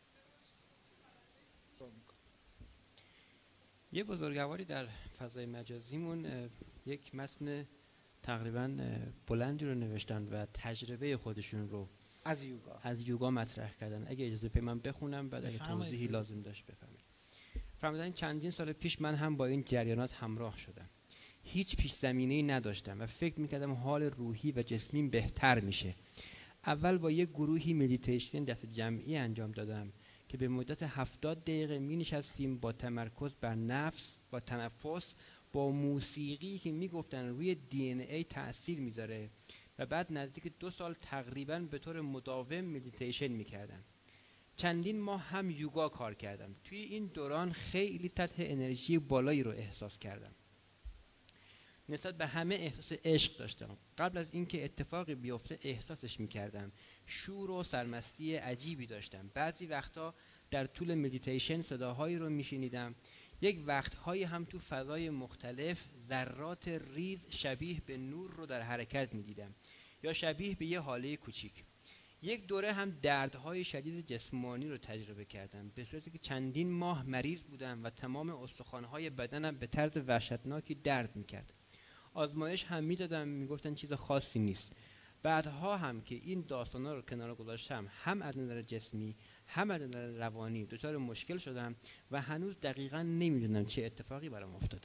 یه بزرگواری در فضای مجازیمون یک متن تقریبا بلندی رو نوشتن و تجربه خودشون رو
از یوگا
از یوگا مطرح کردن. اگه اجازه بدید من بخونم، بعد اگه توضیحی لازم داشت بفهمید. فرمودن چندین سال پیش من هم با این جریانات همراه شدم. هیچ پیش زمینه‌ای نداشتم و فکر می‌کردم حال روحی و جسمیم بهتر میشه. اول با یک گروهی مدیتیشن دست جمعی انجام دادم که به مدت هفتاد دقیقه می‌نشستیم با تمرکز بر نفس، با تنفس، با موسیقی که میگفتن روی دی ان ای تأثیر میذاره، و بعد نزدیک دو سال تقریباً به طور مداوم مدیتیشن میکردم. چندین ماه هم یوگا کار کردم. توی این دوران خیلی سطح انرژی بالایی رو احساس کردم. نسبت به همه احساس عشق داشتم. قبل از اینکه اتفاقی بیفته احساسش میکردم. شور و سرمستی عجیبی داشتم. بعضی وقتا در طول مدیتیشن صداهایی رو میشنیدم. یک وقتهایی هم تو فضای مختلف ذرات ریز شبیه به نور رو در حرکت میدیدم، یا شبیه به یه حاله کوچیک. یک دوره هم دردهای شدید جسمانی رو تجربه کردم، به صورتی که چندین ماه مریض بودم و تمام استخوان‌های بدنم به طرز وحشتناکی درد میکرد. آزمایش هم میدادم، میگفتن چیز خاصی نیست. بعدها هم که این داستانا رو کنار گذاشتم، هم از نظر جسمی هم از نظر روانی دچار مشکل شدم و هنوز دقیقاً نمیدونم چه اتفاقی برام افتاده.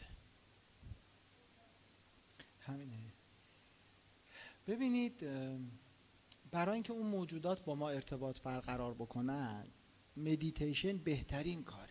همینه. ببینید، برای اینکه اون موجودات با ما ارتباط برقرار بکنن، مدیتیشن بهترین کاره.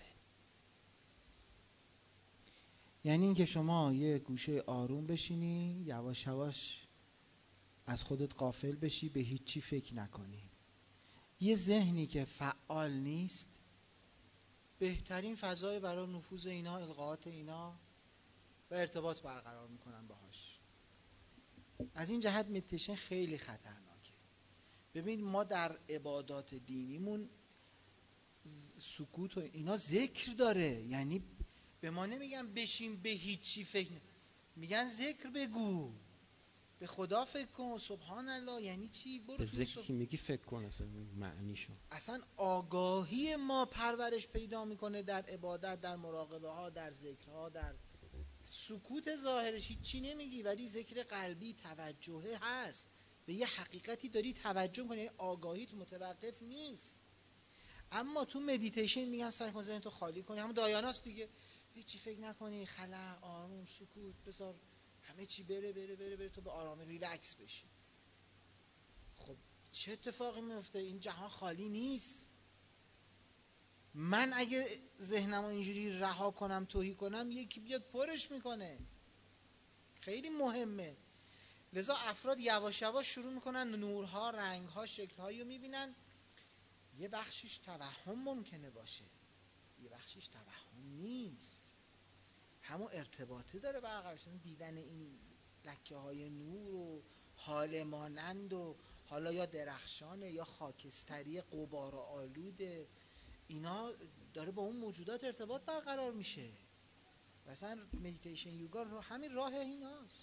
یعنی اینکه شما یه گوشه آروم بشینی، یواش یواش از خودت غافل بشی، به هیچی فکر نکنی. یه ذهنی که فعال نیست بهترین فضای برای نفوذ اینا، القاءات اینا و ارتباط برقرار میکنن باهاش. از این جهت مدیتیشن خیلی خطرناکه. ببین ما در عبادات دینیمون سکوت و اینا ذکر داره، یعنی به ما نمیگن بشین به هیچی فکر ن... میگن ذکر بگو، به خدا فکر کن، سبحان الله. یعنی چی؟ برو
به ذکر
سب...
که میگی فکر کن، اصلا معنیشو.
اصلا آگاهی ما پرورش پیدا میکنه در عبادت، در مراقبه ها، در ذکرها، در سکوت ظاهرش هیچی نمیگی، ولی ذکر قلبی توجهه هست، به یه حقیقتی داری توجه میکنی، یعنی آگاهیت متوقف نیست. اما تو مدیتیشن میگن سعی کن ذهنتو خالی کنی، همون دایاناست دیگه، هیچی فکر نکنی، خلا، آروم، سکوت، بذار همه چی بره بره بره بره تو به آرامی ریلکس بشی. خب چه اتفاقی میفته؟ این جهان خالی نیست. من اگه ذهنمو اینجوری رها کنم، توهی کنم، یکی بیاد پرش میکنه. خیلی مهمه. لذا افراد یواش یواش شروع میکنن نورها، رنگها، شکلهایی رو میبینن. یه بخشیش توهم ممکنه باشه، یه بخشیش توهم نیست، همون ارتباطه داره برقرار شدن. دیدن این لکه های نور و حال مانند و حالا یا درخشانه یا خاکستری غبار و آلوده، اینا داره با اون موجودات ارتباط برقرار میشه. مثلا مدیتیشن یوگا رو همین راه این هاست.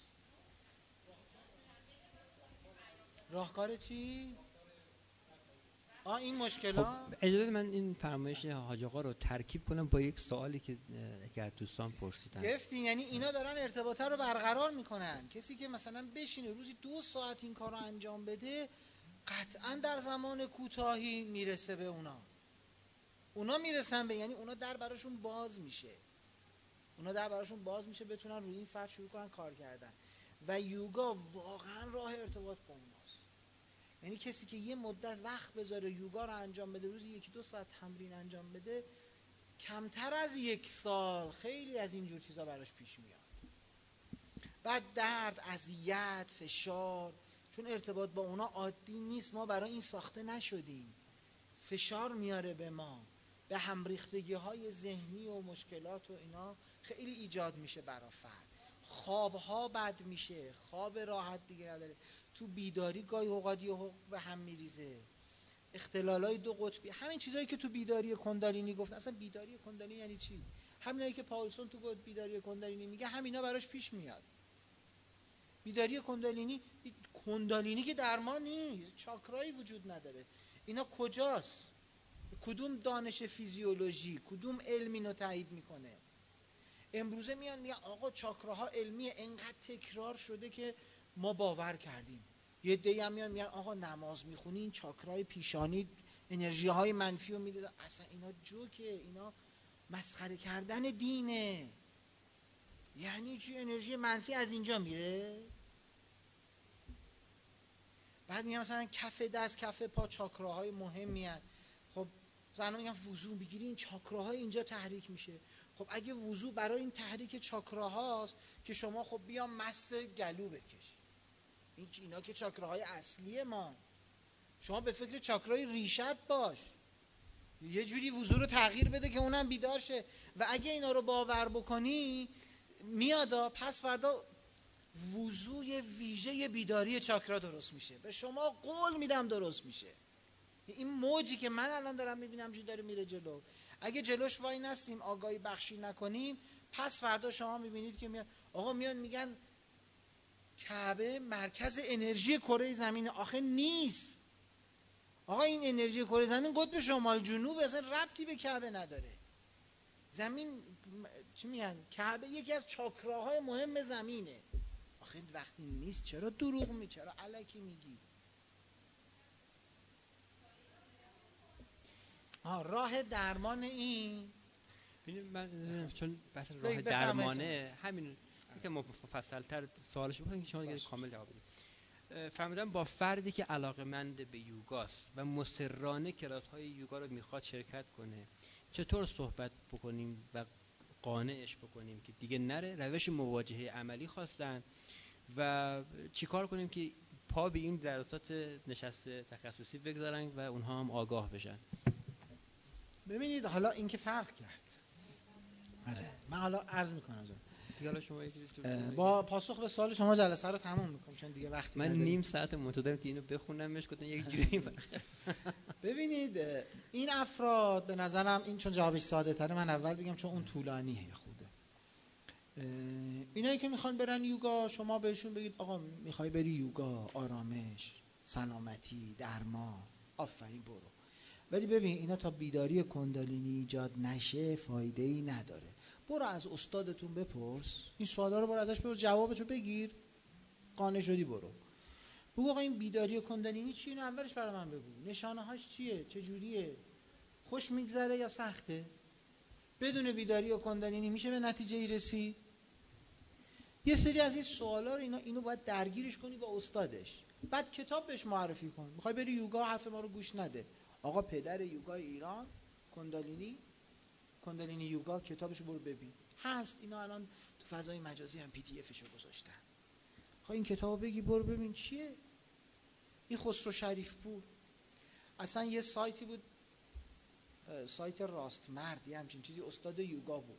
راهکار چی؟ آه این مشکلات.
خب اجازه من این فرمایش حاج آقا رو ترکیب کنم با یک سوالی که اگر دوستان پرسیدن.
گرفتین؟ یعنی اینا دارن ارتباطه رو برقرار میکنن. کسی که مثلا بشینه روزی دو ساعت این کار رو انجام بده قطعا در زمان کوتاهی میرسه به اونا. اونا میرسن به، یعنی اونا در براشون باز میشه. اونا در براشون باز میشه بتونن روی این فرد شروع کنن کار کردن. و یوگا واقعا راه ارتباط با اوناست. یعنی کسی که یه مدت وقت بذاره یوگا رو انجام بده، روزی یکی دو ساعت تمرین انجام بده، کمتر از یک سال خیلی از اینجور چیزا براش پیش میاد. بعد درد، اذیت، فشار، چون ارتباط با اونا عادی نیست، ما برای این ساخته نشدیم، فشار میاره به ما، به همریختگی های ذهنی و مشکلات و اینا خیلی ایجاد میشه برای فرد. خوابها بد میشه، خواب راحت دیگه نداره، تو بیداری گاهی اوقات به هم میریزه، اختلالای دو قطبی، همین چیزایی که تو بیداری کندالینی گفت. اصلا بیداری کندالینی یعنی چی؟ همینایی که پاولسون تو گفت بیداری کندالینی میگه، همینا براش پیش میاد. بیداری کندالینی، کندالینی که درمان نیست، چاکرایی وجود نداره. اینا کجاست؟ کدوم دانش فیزیولوژی، کدوم علمی اینو تایید میکنه؟ امروزه میان میگن آقا چاکراها علمیه، انقدر تکرار شده که ما باور کردیم. یه عده‌ای هم میان میگن آقا نماز میخونی این چاکرای پیشانی انرژی های منفی رو میده. اصلا اینا جوکه، اینا مسخره کردن دینه. یعنی چی انرژی منفی از اینجا میره؟ بعد میگن مثلا کف دست، کف پا چاکراهای مهمی هست. خب زنان میگن وضو بگیری این چاکراهای اینجا تحریک میشه. خب اگه وضو برای این تحریک چاکراهاست که شما خب بیا مس گلو بکش، این اینا که چاکراهای اصلی ما، شما به فکر چاکرای ریشت باش، یه جوری وضو رو تغییر بده که اونم بیدار شه. و اگه اینا رو باور بکنی میادا پس فردا وضوی ویژه بیداری چاکرا درست میشه. به شما قول میدم درست میشه. این موجی که من الان دارم میبینم چی داره میره جلو، اگه جلوش وای نستیم آگاهی بخشی نکنیم، پس فردا شما میبینید که میاد آقا میان میگن کعبه مرکز انرژی کره زمین. آخه نیست آقا، این انرژی کره زمین قطب شمال جنوب اصلا ربطی به کعبه نداره. زمین چی میگن؟ کعبه یکی از چاکراهای مهم زمینه. آخه وقتی نیست چرا دروغ می چرا الکی میگی؟ آه راه درمان این
من چون بحث راه درمانه همین که مفصل‌تر سوالش بکنم که شما دیگه کامل جواب بدید. فهمیدم با فردی که علاقه‌مند به یوگاست و مصرانه کلاس‌های یوگا رو میخواد شرکت کنه، چطور صحبت بکنیم و قانعش بکنیم که دیگه نره؟ روش مواجهه عملی خواستن و چیکار کنیم که پا به این دراسات نشست تخصصی بگذارن و اونها هم آگاه بشن؟
ببینید حالا این که فرق کرد. آره من حالا عرض میکنم
دیگه شما
با پاسخ به سوال شما جلسه رو تموم میکنم چون دیگه وقتی
من
نداریم.
نیم ساعت منتظرم که اینو بخونمش کدوم یک جوری.
ببینید این افراد به نظرم این چون جوابش ساده تره من اول بگم چون اون طولانیه خوده. اینایی که میخوان برن یوگا شما بهشون بگید آقا میخوای بری یوگا، آرامش، سلامتی، درمان، آفرین برو. ولی ببین اینا تا بیداری کندالینی ایجاد نشه فایده ای نداره. برو از استادتون بپرس این سوالا رو، برو ازش بپرس جوابتو بگیر، قانع شدی برو. بگو آقا این بیداری کندالینی چیه؟ اینو اولش برای من بگو. نشانه هاش چیه؟ چه جوریه؟ خوش میگذره یا سخته؟ بدون بیداری کندالینی میشه به نتیجه ای رسید؟ یه سری از این سوالا رو اینا اینو باید درگیرش کنی با استادش. بعد کتاب بهش معرفی کن. میخوای بری یوگا حرف ما رو گوش نده. آقا پدر یوگا ایران کندالینی کندالینی یوگا کتابشو برو ببین. هست اینا الان تو فضای مجازی هم پی دی افشو گذاشتن. خب این کتابو بگی برو ببین چیه. این خسرو شریفپور اصلا یه سایتی بود، سایت راست مرد یه همچین چیزی، استاد یوگا بود،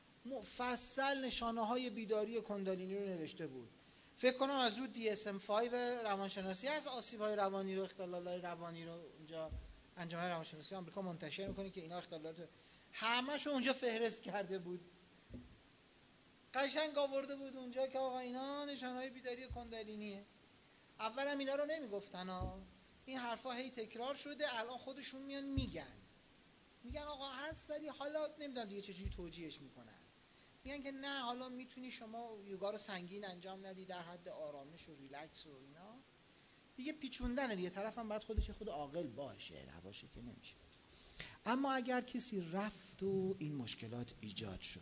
مفصل نشانه های بیداری کندالینی رو نوشته بود. فکر کنم از رو دی اس ام پنج روانشناسی از آسیب های روانی رو، اختلالات روانی رو اونجا انجمن روانشناسی آمریکا منتشر میکنه که اینا اختلالات همه‌شو اونجا فهرست کرده بود. قشنگ آورده بود اونجا که آقا اینا نشانهای بیداری کندالینیه. اول هم اینا رو نمیگفتن ها، این حرفا هی تکرار شده، الان خودشون میان میگن میگن آقا هست، ولی حالا نمیدونم دیگه چجوری توجیهش میکنن. میگن که نه حالا میتونی شما یوگا رو سنگین انجام ندی، در حد آرامش و ریلکس و اینا دیگه پیچوندنه دیگه. طرف هم باید خودش خود عاقل باشه، نباشه که نمیشه. اما اگر کسی رفت و این مشکلات ایجاد شد،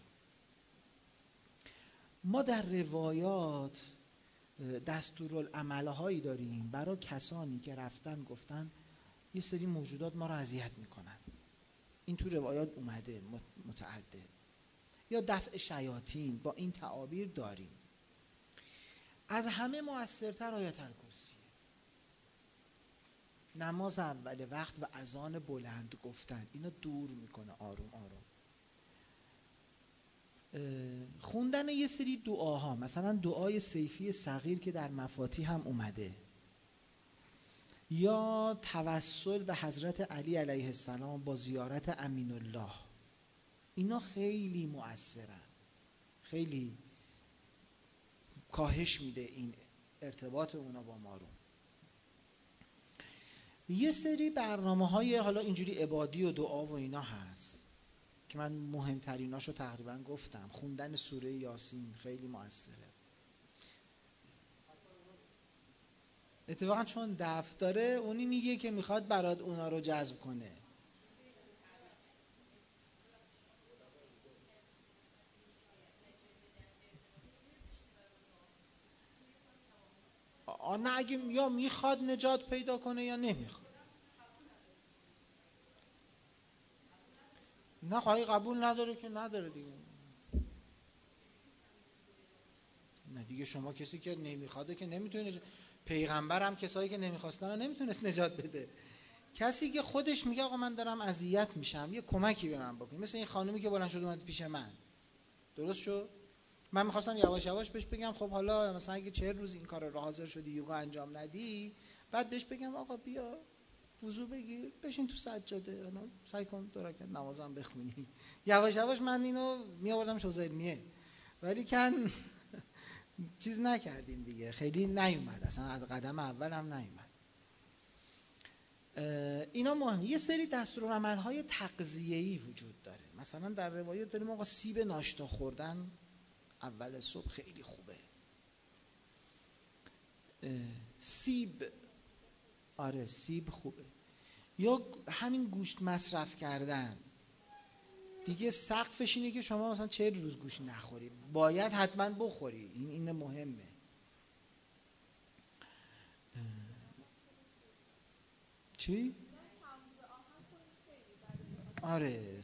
ما در روایات دستورالعمل‌هایی داریم برای کسانی که رفتن گفتن یه سری موجودات ما رو اذیت میکنن. این تو روایات اومده متعدد. یا دفع شیاطین، با این تعابیر داریم. از همه مؤثرتر آیت الکرسیه. نماز اول وقت و اذان بلند گفتن اینا دور میکنه آروم آروم. خوندن یه سری دعاها، مثلا دعای سیفی صغیر که در مفاتیح هم اومده، یا توسل به حضرت علی علیه السلام با زیارت امین الله، اینا خیلی مؤثرن، خیلی کاهش میده این ارتباط اونا با ما رو. یه سری برنامه های حالا اینجوری عبادی و دعا و اینا هست که من مهمتریناشو تقریبا گفتم. خوندن سوره یاسین خیلی مؤثره. اتفاقا چون دفع داره اونی میگه که میخواد برات اونا رو جذب کنه. نه اگه یا میخواد نجات پیدا کنه یا نمیخواد. نه خواهی قبول نداره که نداره دیگه. نه دیگه شما کسی که نمیخواده که نمیتونه نجات... پیغمبر هم کسایی که نمیخواستن رو نمیتونست نجات بده. کسی که خودش میگه آقا من دارم اذیت میشم یه کمکی به من بکنید، مثل این خانومی که بلند شد اومد پیش من، درست شد؟ من میخواستم یواش یواش بهش بگم خب حالا مثلا اگه چهل روز این کار رو حاضر شدی یوگا انجام ندی، بعد بهش بگم آقا بیا وضو بگیر بشین تو سجاده، حالا سعی کن دو رکعت نمازم بخونی. یواش یواش من اینو میآوردم شوز علمیه، ولی کن چیز نکردیم دیگه، خیلی نیومد، اصلا از قدم اول هم نیومد. اینا مهمه. یه سری دستورالعمل‌های تغذیه‌ای وجود داره. مثلا در روایت داریم آقا سیب ناشتا خوردن اول صبح خیلی خوبه. سیب، آره سیب خوبه. یا همین گوشت مصرف کردن دیگه سقفش اینه که شما مثلا چهل روز گوشت نخوری، باید حتما بخوری. این اینه مهمه. چی؟ آره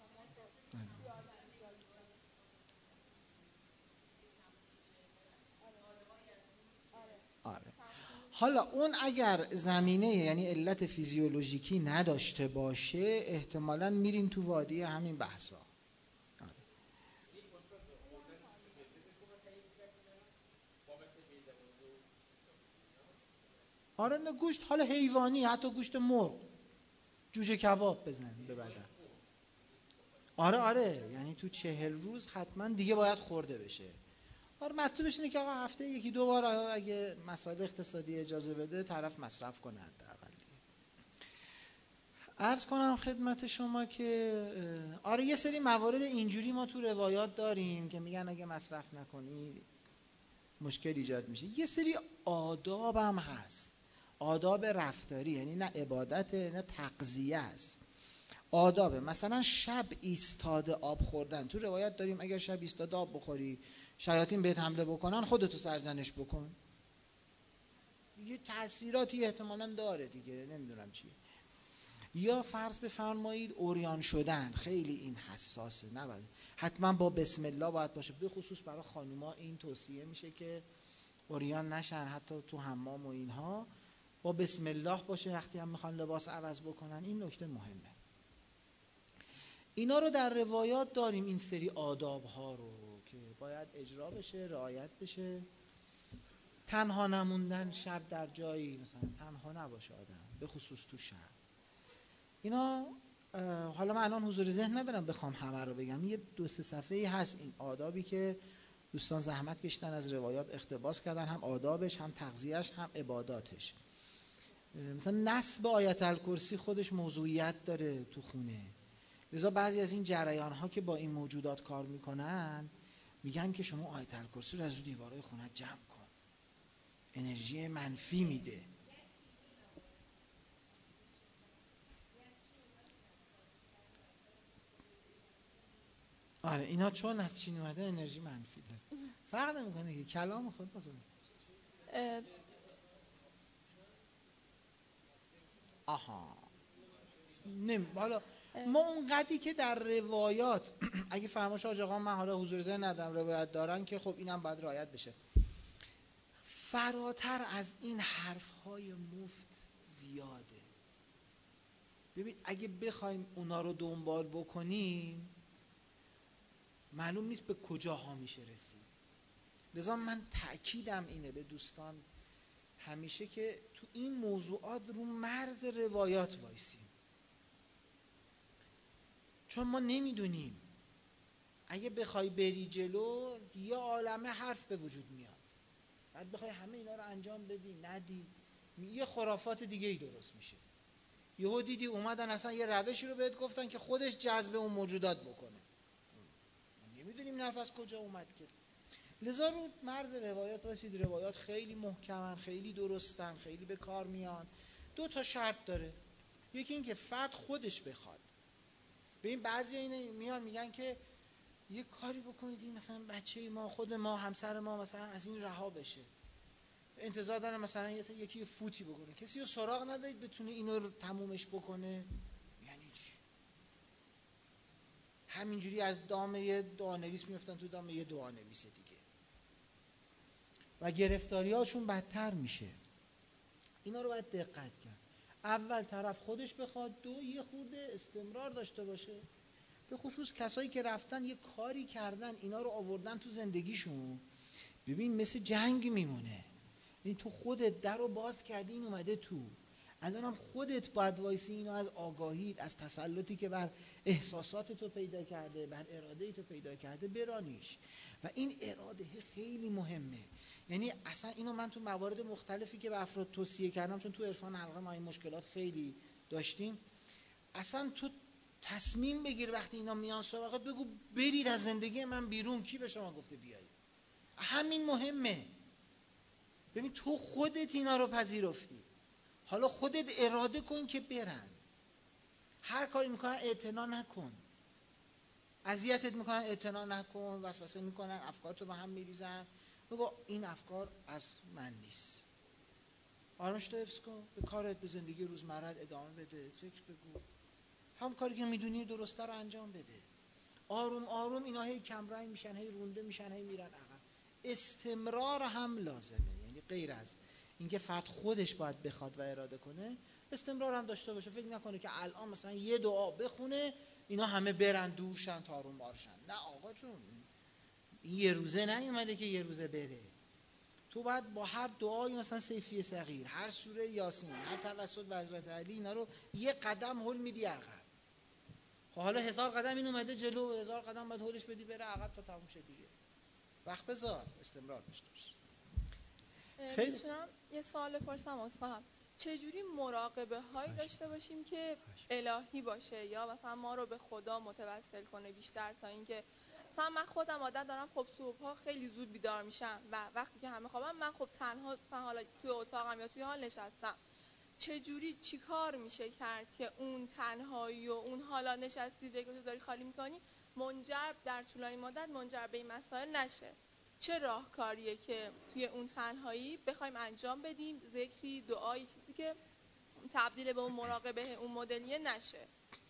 آره. حالا اون اگر زمینه یعنی علت فیزیولوژیکی نداشته باشه احتمالاً میریم تو وادی همین بحثا. آره. آره نه گوشت حالا حیوانی، حتی گوشت مرغ، جوجه کباب بزن به بدن. آره آره یعنی تو چهل روز حتما دیگه باید خورده بشه. آره مطلوبش اینه که آقا هفته یکی دو بار اگه مسائل اقتصادی اجازه بده طرف مصرف کنه حداقل. عرض کنم خدمت شما که آره یه سری موارد اینجوری ما تو روایات داریم که میگن اگه مصرف نکنی مشکل ایجاد میشه. یه سری آداب هم هست، آداب رفتاری، یعنی نه عبادت نه تغذیه است، آداب. مثلا شب ایستاده آب خوردن، تو روایت داریم اگر شب ایستاده آب بخوری شیاطین بهت حمله بکنن خودتو سرزنش بکن. یه تأثیراتی احتمالاً داره دیگه، نمیدونم چیه. یا فرض بفرمایید عریان شدن، خیلی این حساسه، نباید حتما با بسم الله باید باشه. به خصوص برای خانوما این توصیه میشه که عریان نشن، حتی تو حمام و اینها با بسم الله باشه وقتی هم میخوان لباس عوض بکنن. این نکته مهمه. اینا رو در روایات داریم، این سری آداب ها رو که باید اجرا بشه، رعایت بشه. تنها نموندن شب در جایی، مثلا تنها نباشه آدم به خصوص تو شب. اینا حالا من الان حضور ذهن ندارم بخوام همه رو بگم، یه دو سه صفحه‌ای هست این آدابی که دوستان زحمت کشیدن، از روایات اقتباس کردن، هم آدابش، هم تغذیه‌اش، هم عباداتش. مثلا نصب آیت الکرسی خودش موضوعیت داره تو خونه. لذا بعضی از این جریان ها که با این موجودات کار میکنن میگن که شما آیت الکرسی رو از رو دیوارهای خونه جمع کن، انرژی منفی میده. آره اینا چون از چین اومده انرژی منفی داره، فرق نمیکنه که کلام خود بازم. آها نمی حالا ما اون قدری که در روایات اگه فرمایش حاج آقا من حالا حضور ذهن ندارم روایت دارن که خب اینم باید رعایت بشه، فراتر از این حرفهای مفت زیاده. ببین اگه بخوایم اونا رو دنبال بکنیم معلوم نیست به کجاها میشه رسید. لذا من تأکیدم اینه به دوستان همیشه که تو این موضوعات رو مرز روایات وایسیم، چون ما نمیدونیم. اگه بخوای بری جلو یه عالمه حرف به وجود میاد، بعد بخوای همه اینا رو انجام بدی ندی یه خرافات دیگه ای درست میشه. یهو دیدی اومدن اصلا یه روشی رو بهت گفتن که خودش جذب اون موجودات بکنه، نمیدونیم نرف از کجا اومد که. لذا رو مرز روایات رسید. روایات خیلی محکمن، خیلی درستن، خیلی به کار میان. دو تا شرط داره، یکی این که فرد خودش بخواد. ببین بعضی اینا میان میگن که یه کاری بکنید این مثلا بچه ما، خود ما، همسر ما مثلا از این رها بشه، انتظار دارن مثلا یکی فوتی بکنه، کسی رو سراغ ندارید بتونه اینو رو تمومش بکنه. یعنی چی؟ همینجوری از دام یه دعانویس میفتن تو دام یه دعانویس دیگه و گرفتاری هاشون بدتر میشه. اینا رو باید دقت کرد. اول طرف خودش بخواد، دو یه خورده استمرار داشته باشه. به خصوص کسایی که رفتن یه کاری کردن اینا رو آوردن تو زندگیشون، ببین مثل جنگ میمونه. این تو خودت در رو باز کردی این اومده تو، الان هم خودت باید وایسی اینو از آگاهیت، از تسلطی که بر احساسات تو پیدا کرده، بر اراده تو پیدا کرده برانیش. و این اراده خیلی مهمه. یعنی اصلا اینو من تو موارد مختلفی که به افراد توصیه کردم، چون تو عرفان حلقه ما این مشکلات خیلی داشتیم، اصلا تو تصمیم بگیر وقتی اینا میان سراغت بگو برید از زندگی من بیرون، کی به شما گفته بیایید؟ همین مهمه. ببین تو خودت اینا رو پذیرفتی، حالا خودت اراده کن که برن. هر کاری میکنن اعتنا نکن، اذیتت میکنن اعتنا نکن، وسوسه میکنن، افکارتو به هم میریزن، بگو این افکار از من نیست. آرامش تو حفظ کن، به کارت، به زندگی روزمرت ادامه بده، ذکر بگو، هم کاری که میدونی درسته رو انجام بده. آروم آروم اینا هی کم رنگ میشن، هی رونده میشن، هی میرن عقب. استمرار هم لازمه، یعنی غیر از اینکه فرد خودش باید بخواد و اراده کنه، استمرار هم داشته باشه. فکر نکنه که الان مثلا یه دعا بخونه اینا همه برن دورشن تاروم بارشن. نه آقا جون، این یه روزه نیومده که یه روزه بره. تو باید با هر دعایی مثلا سیفی صغیر، هر سوره یاسین، هر توسل به حضرت علی، اینا رو یه قدم هول میدی عقب. حالا هزار قدم این اومده جلو، هزار قدم باید هولش بدی بره عقب تا تموم شه دیگه. وقت بذار، استمرار داشته باش.
خیلی میتونم یه سوال بپرسم استاد؟ چجوری مراقبه هایی داشته باشیم که الهی باشه یا مثلا ما رو به خدا متوسل کنه بیشتر، تا اینکه مثلا من خودم عادت دارم خب صبح‌ها خیلی زود بیدار میشم و وقتی که همه خوابم من خب تنها مثلا حالا توی اتاقم یا توی حال نشستم، چجوری چیکار میشه کرد که اون تنهایی و اون حالا نشستی ذکرتو داری خالی میکنی منجر در طولانی مدت منجر به این مسائل نشه؟ چه راهکاریه که توی اون تنهایی بخوایم انجام بدیم، ذکری، دعایی، چیزی که تبدیل به اون مراقبه اون مدلیه نشه؟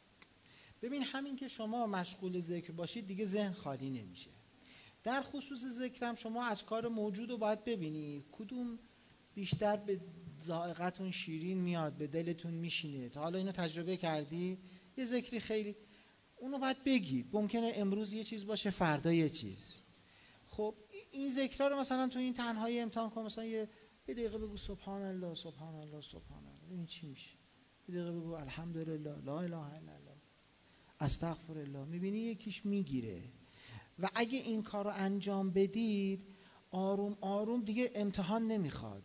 ببین همین که شما مشغول ذکر باشید دیگه ذهن خالی نمیشه. در خصوص ذکرم شما اذکار موجود رو باید ببینید کدوم بیشتر به ذائقتون شیرین میاد، به دلتون میشینه. تا حالا اینو تجربه کردی؟ یه ذکری خیلی اونو باید بگید. ممکنه امروز یه چیز باشه، فردا یه چیز. خب این ذکرها رو مثلا تو این تنهایی امتحان کن، مثلا یه یه دقیقه بگو سبحان الله سبحان الله سبحان الله، این چی میشه؟ یه دقیقه بگو الحمدلله لا اله الا الله استغفر الله. میبینی یکیش میگیره. و اگه این کار رو انجام بدید آروم آروم دیگه امتحان نمیخواد،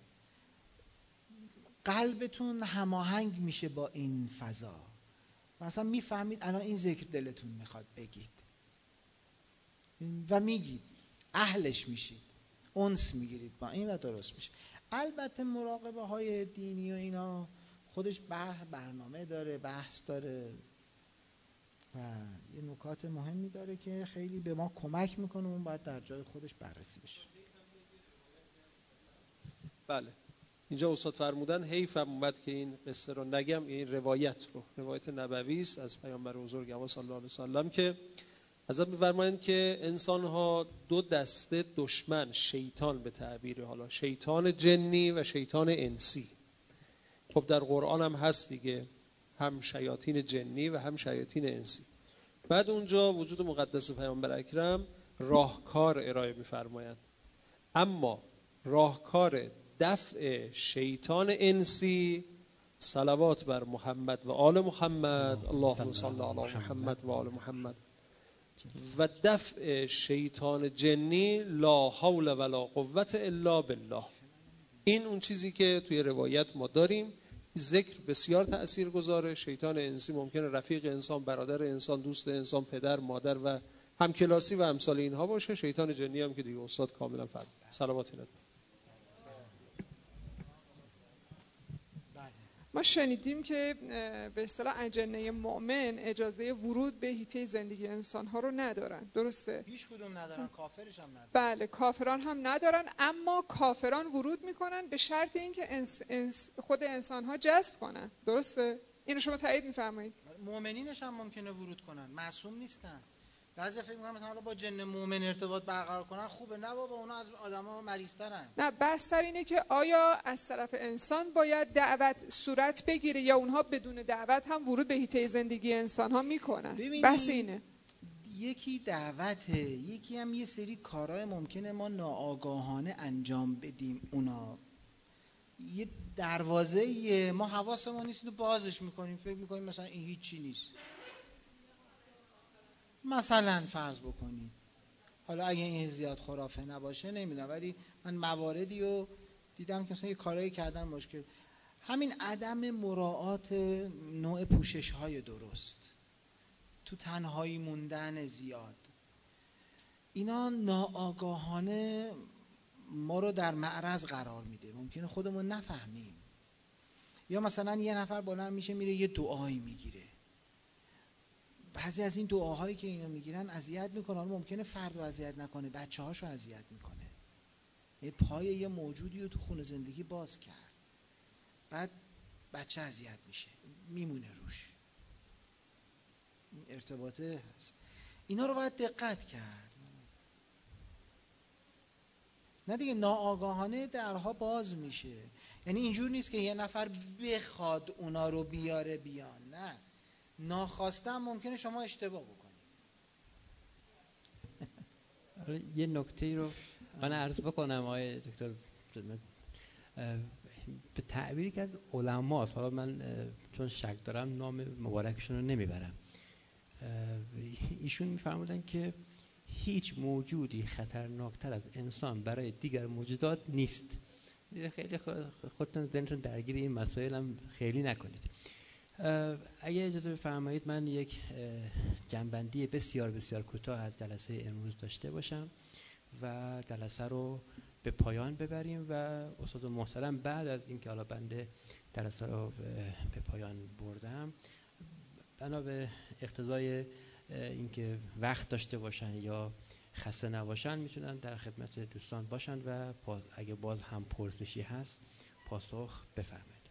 قلبتون هماهنگ میشه با این فضا، مثلا میفهمید الان این ذکر دلتون میخواد بگید و میگید، اهلش میشید، انس میگیرید با این و درست میشه. البته مراقبه های دینی و اینا خودش بحث برنامه داره، بحث داره و یه نکات مهمی داره که خیلی به ما کمک میکنه، اون باید در جای خودش بررسی بشه.
بله اینجا استاد فرمودن حیفم اومد که این قصه رو نگم، این روایت رو، روایت نبوی است از پیامبر بزرگوار صلی الله علیه وسلم که حضرت می‌فرمایند که انسان‌ها دو دسته دشمن، شیطان به تعبیر حالا شیطان جنی و شیطان انسی، خب در قرآن هم هست دیگه، هم شیاطین جنی و هم شیاطین انسی. بعد اونجا وجود مقدس پیامبر اکرم راهکار ارائه می‌فرمایند، اما راهکار دفع شیطان انسی صلوات بر محمد و آل محمد، اللهم صل علی محمد و آل محمد، و دفع شیطان جنی لا حول ولا قوة الا بالله. این اون چیزی که توی روایت ما داریم. ذکر بسیار تأثیر گذاره. شیطان انسی ممکنه رفیق انسان، برادر انسان، دوست انسان، پدر، مادر و همکلاسی و امثال اینها باشه. شیطان جنی هم که دیگه استاد کاملا فرمود. صلوات الهی.
ما شنیدیم که به اصطلاح اجنه مؤمن اجازه ورود به حیطه زندگی انسان‌ها رو ندارن، درسته؟
هیچ کدوم ندارن، کافرش هم ندارن.
بله کافران هم ندارن، اما کافران ورود میکنن به شرط اینکه انس، انس خود انسان‌ها جذب کنن، درسته؟ اینو شما تایید میفرمایید؟
مؤمنینش هم ممکنه ورود کنن، معصوم نیستن. بعضی فکر می‌کنن مثلا حالا با جن مؤمن ارتباط برقرار کنن خوبه، نه بابا اونا از آدم‌ها مریض‌ترن.
نه بحث سر اینه که آیا از طرف انسان باید دعوت صورت بگیره یا اونها بدون دعوت هم ورود به حیطه زندگی انسان‌ها میکنن. بحث اینه.
یکی دعوته، یکی هم یه سری کارهای ممکنه ما ناآگاهانه انجام بدیم، اونا یه دروازه‌ایه ما حواسمون نیست، بازش میکنیم، فکر میکنیم مثلا این هیچی نیست. مثلا فرض بکنید، حالا اگه این زیاد خرافه نباشه نمیدونم، ولی من مواردی رو دیدم که مثلا یه کارایی کردن مشکل، همین عدم مراعات نوع پوشش های درست، تو تنهایی موندن زیاد، اینا ناآگاهانه ما رو در معرض قرار میده، ممکنه خودمون نفهمیم. یا مثلا یه نفر بلند میشه میره یه دعایی میگیره، بعضی از این دعاهایی که اینا میگیرن اذیت میکنن، ممکنه فرد رو اذیت نکنه، بچه هاشو اذیت میکنه. یه پای یه موجودی رو تو خونه زندگی باز کرد، بعد بچه اذیت میشه، میمونه روش، این ارتباطه هست. اینا رو باید دقت کرد. نه دیگه ناآگاهانه درها باز میشه، یعنی اینجور نیست که یه نفر بخواد اونا رو بیاره بیان، نه، ناخواسته هم ممکنه شما اشتباه بکنید.
یه نکته رو من عرض بکنم آقای دکتر، به تعبیری که از علما، حالا من چون شک دارم نام مبارکشون رو نمیبرم، ایشون میفرمودن که هیچ موجودی خطرناکتر از انسان برای دیگر موجودات نیست. خیلی خودتون ذهنتون درگیر این مسائل هم خیلی نکنید. اگه اجازه بفرمایید من یک جنبندی بسیار بسیار کوتاه از جلسه امروز داشته باشم و جلسه رو به پایان ببریم و استاد محترم بعد از اینکه حالا بنده جلسه رو به پایان بردم، بنا به اقتضای اینکه وقت داشته باشن یا خسته نباشن میتونن در خدمت دوستان باشن و اگه باز هم پرسشی هست پاسخ بفرمایید.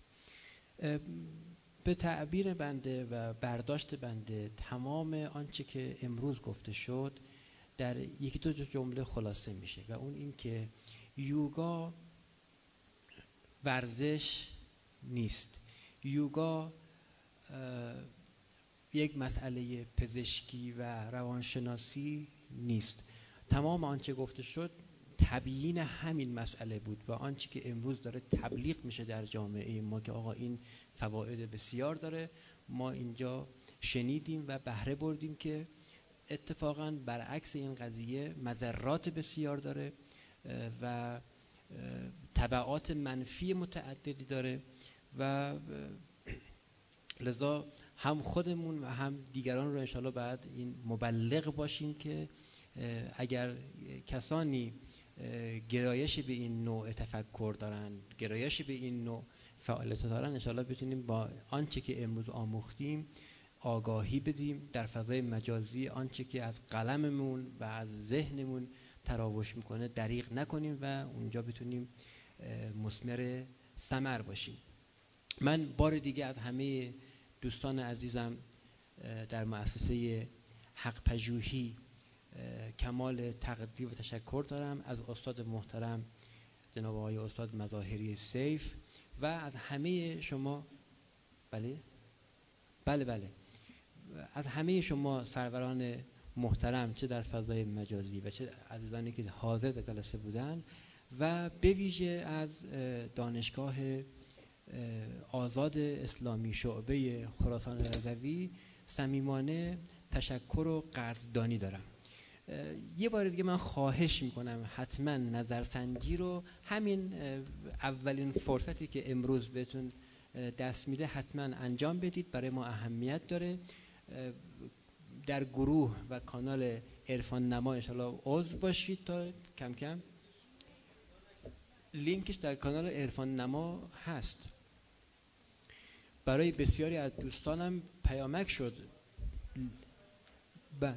به تعبیر بنده و برداشت بنده تمام آنچه که امروز گفته شد در یکی دو جمله خلاصه میشه و اون این که یوگا ورزش نیست، یوگا یک مسئله پزشکی و روانشناسی نیست. تمام آنچه گفته شد تبیین همین مسئله بود و آنچه که امروز داره تبلیغ میشه در جامعه ما که آقا این فواید بسیار داره، ما اینجا شنیدیم و بهره بردیم که اتفاقاً برعکس این قضیه مضرات بسیار داره و تبعات منفی متعددی داره و لذا هم خودمون و هم دیگران رو انشاءالله بعد این مبلغ باشیم که اگر کسانی گرایش به این نوع تفکر دارن، گرایش به این نوع فعالیت دارن، انشاءالله بتونیم با آنچه که امروز آموختیم آگاهی بدیم در فضای مجازی، آنچه که از قلممون و از ذهنمون تراوش میکنه دریغ نکنیم و اونجا بتونیم مثمر ثمر باشیم. من بار دیگه از همه دوستان عزیزم در مؤسسه حق پژوهی کمال تقدیر و تشکر دارم، از استاد محترم جناب آقای استاد مظاهری سیف و از همه شما. بله بله بله از همه شما سروران محترم، چه در فضای مجازی و چه عزیزانی که حاضر در جلسه بودن، و به ویژه از دانشگاه آزاد اسلامی شعبه خراسان رضوی صمیمانه تشکر و قدردانی دارم. یه بار دیگه من خواهش میکنم حتما نظرسنجی رو همین اولین فرصتی که امروز بهتون دست میده حتما انجام بدید، برای ما اهمیت داره. در گروه و کانال عرفان نما انشاءالله عضو باشید تا کم کم. لینکش در کانال عرفان نما هست. برای بسیاری از دوستانم پیامک شد. بله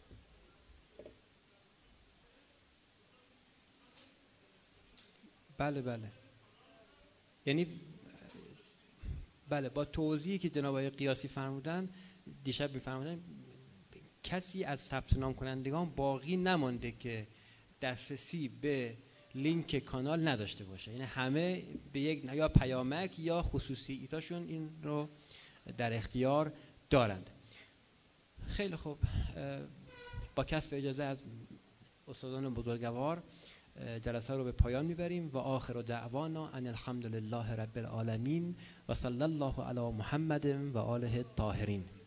بله بله یعنی بله با توضیحی که جناب آقای قیاسی فرمودن دیشب می‌فرمودن، کسی از ثبت نام کنندگان باقی نمانده که دسترسی به لینک کانال نداشته باشه، یعنی همه به یک یا پیامک یا خصوصیتاشون این رو در اختیار دارند. خیلی خوب، با کسب اجازه از استادان بزرگوار جلسه رو به پایان میبریم و آخر دعوانا ان الحمد لله رب العالمین و صلی الله علی محمد و آله الطاهرین.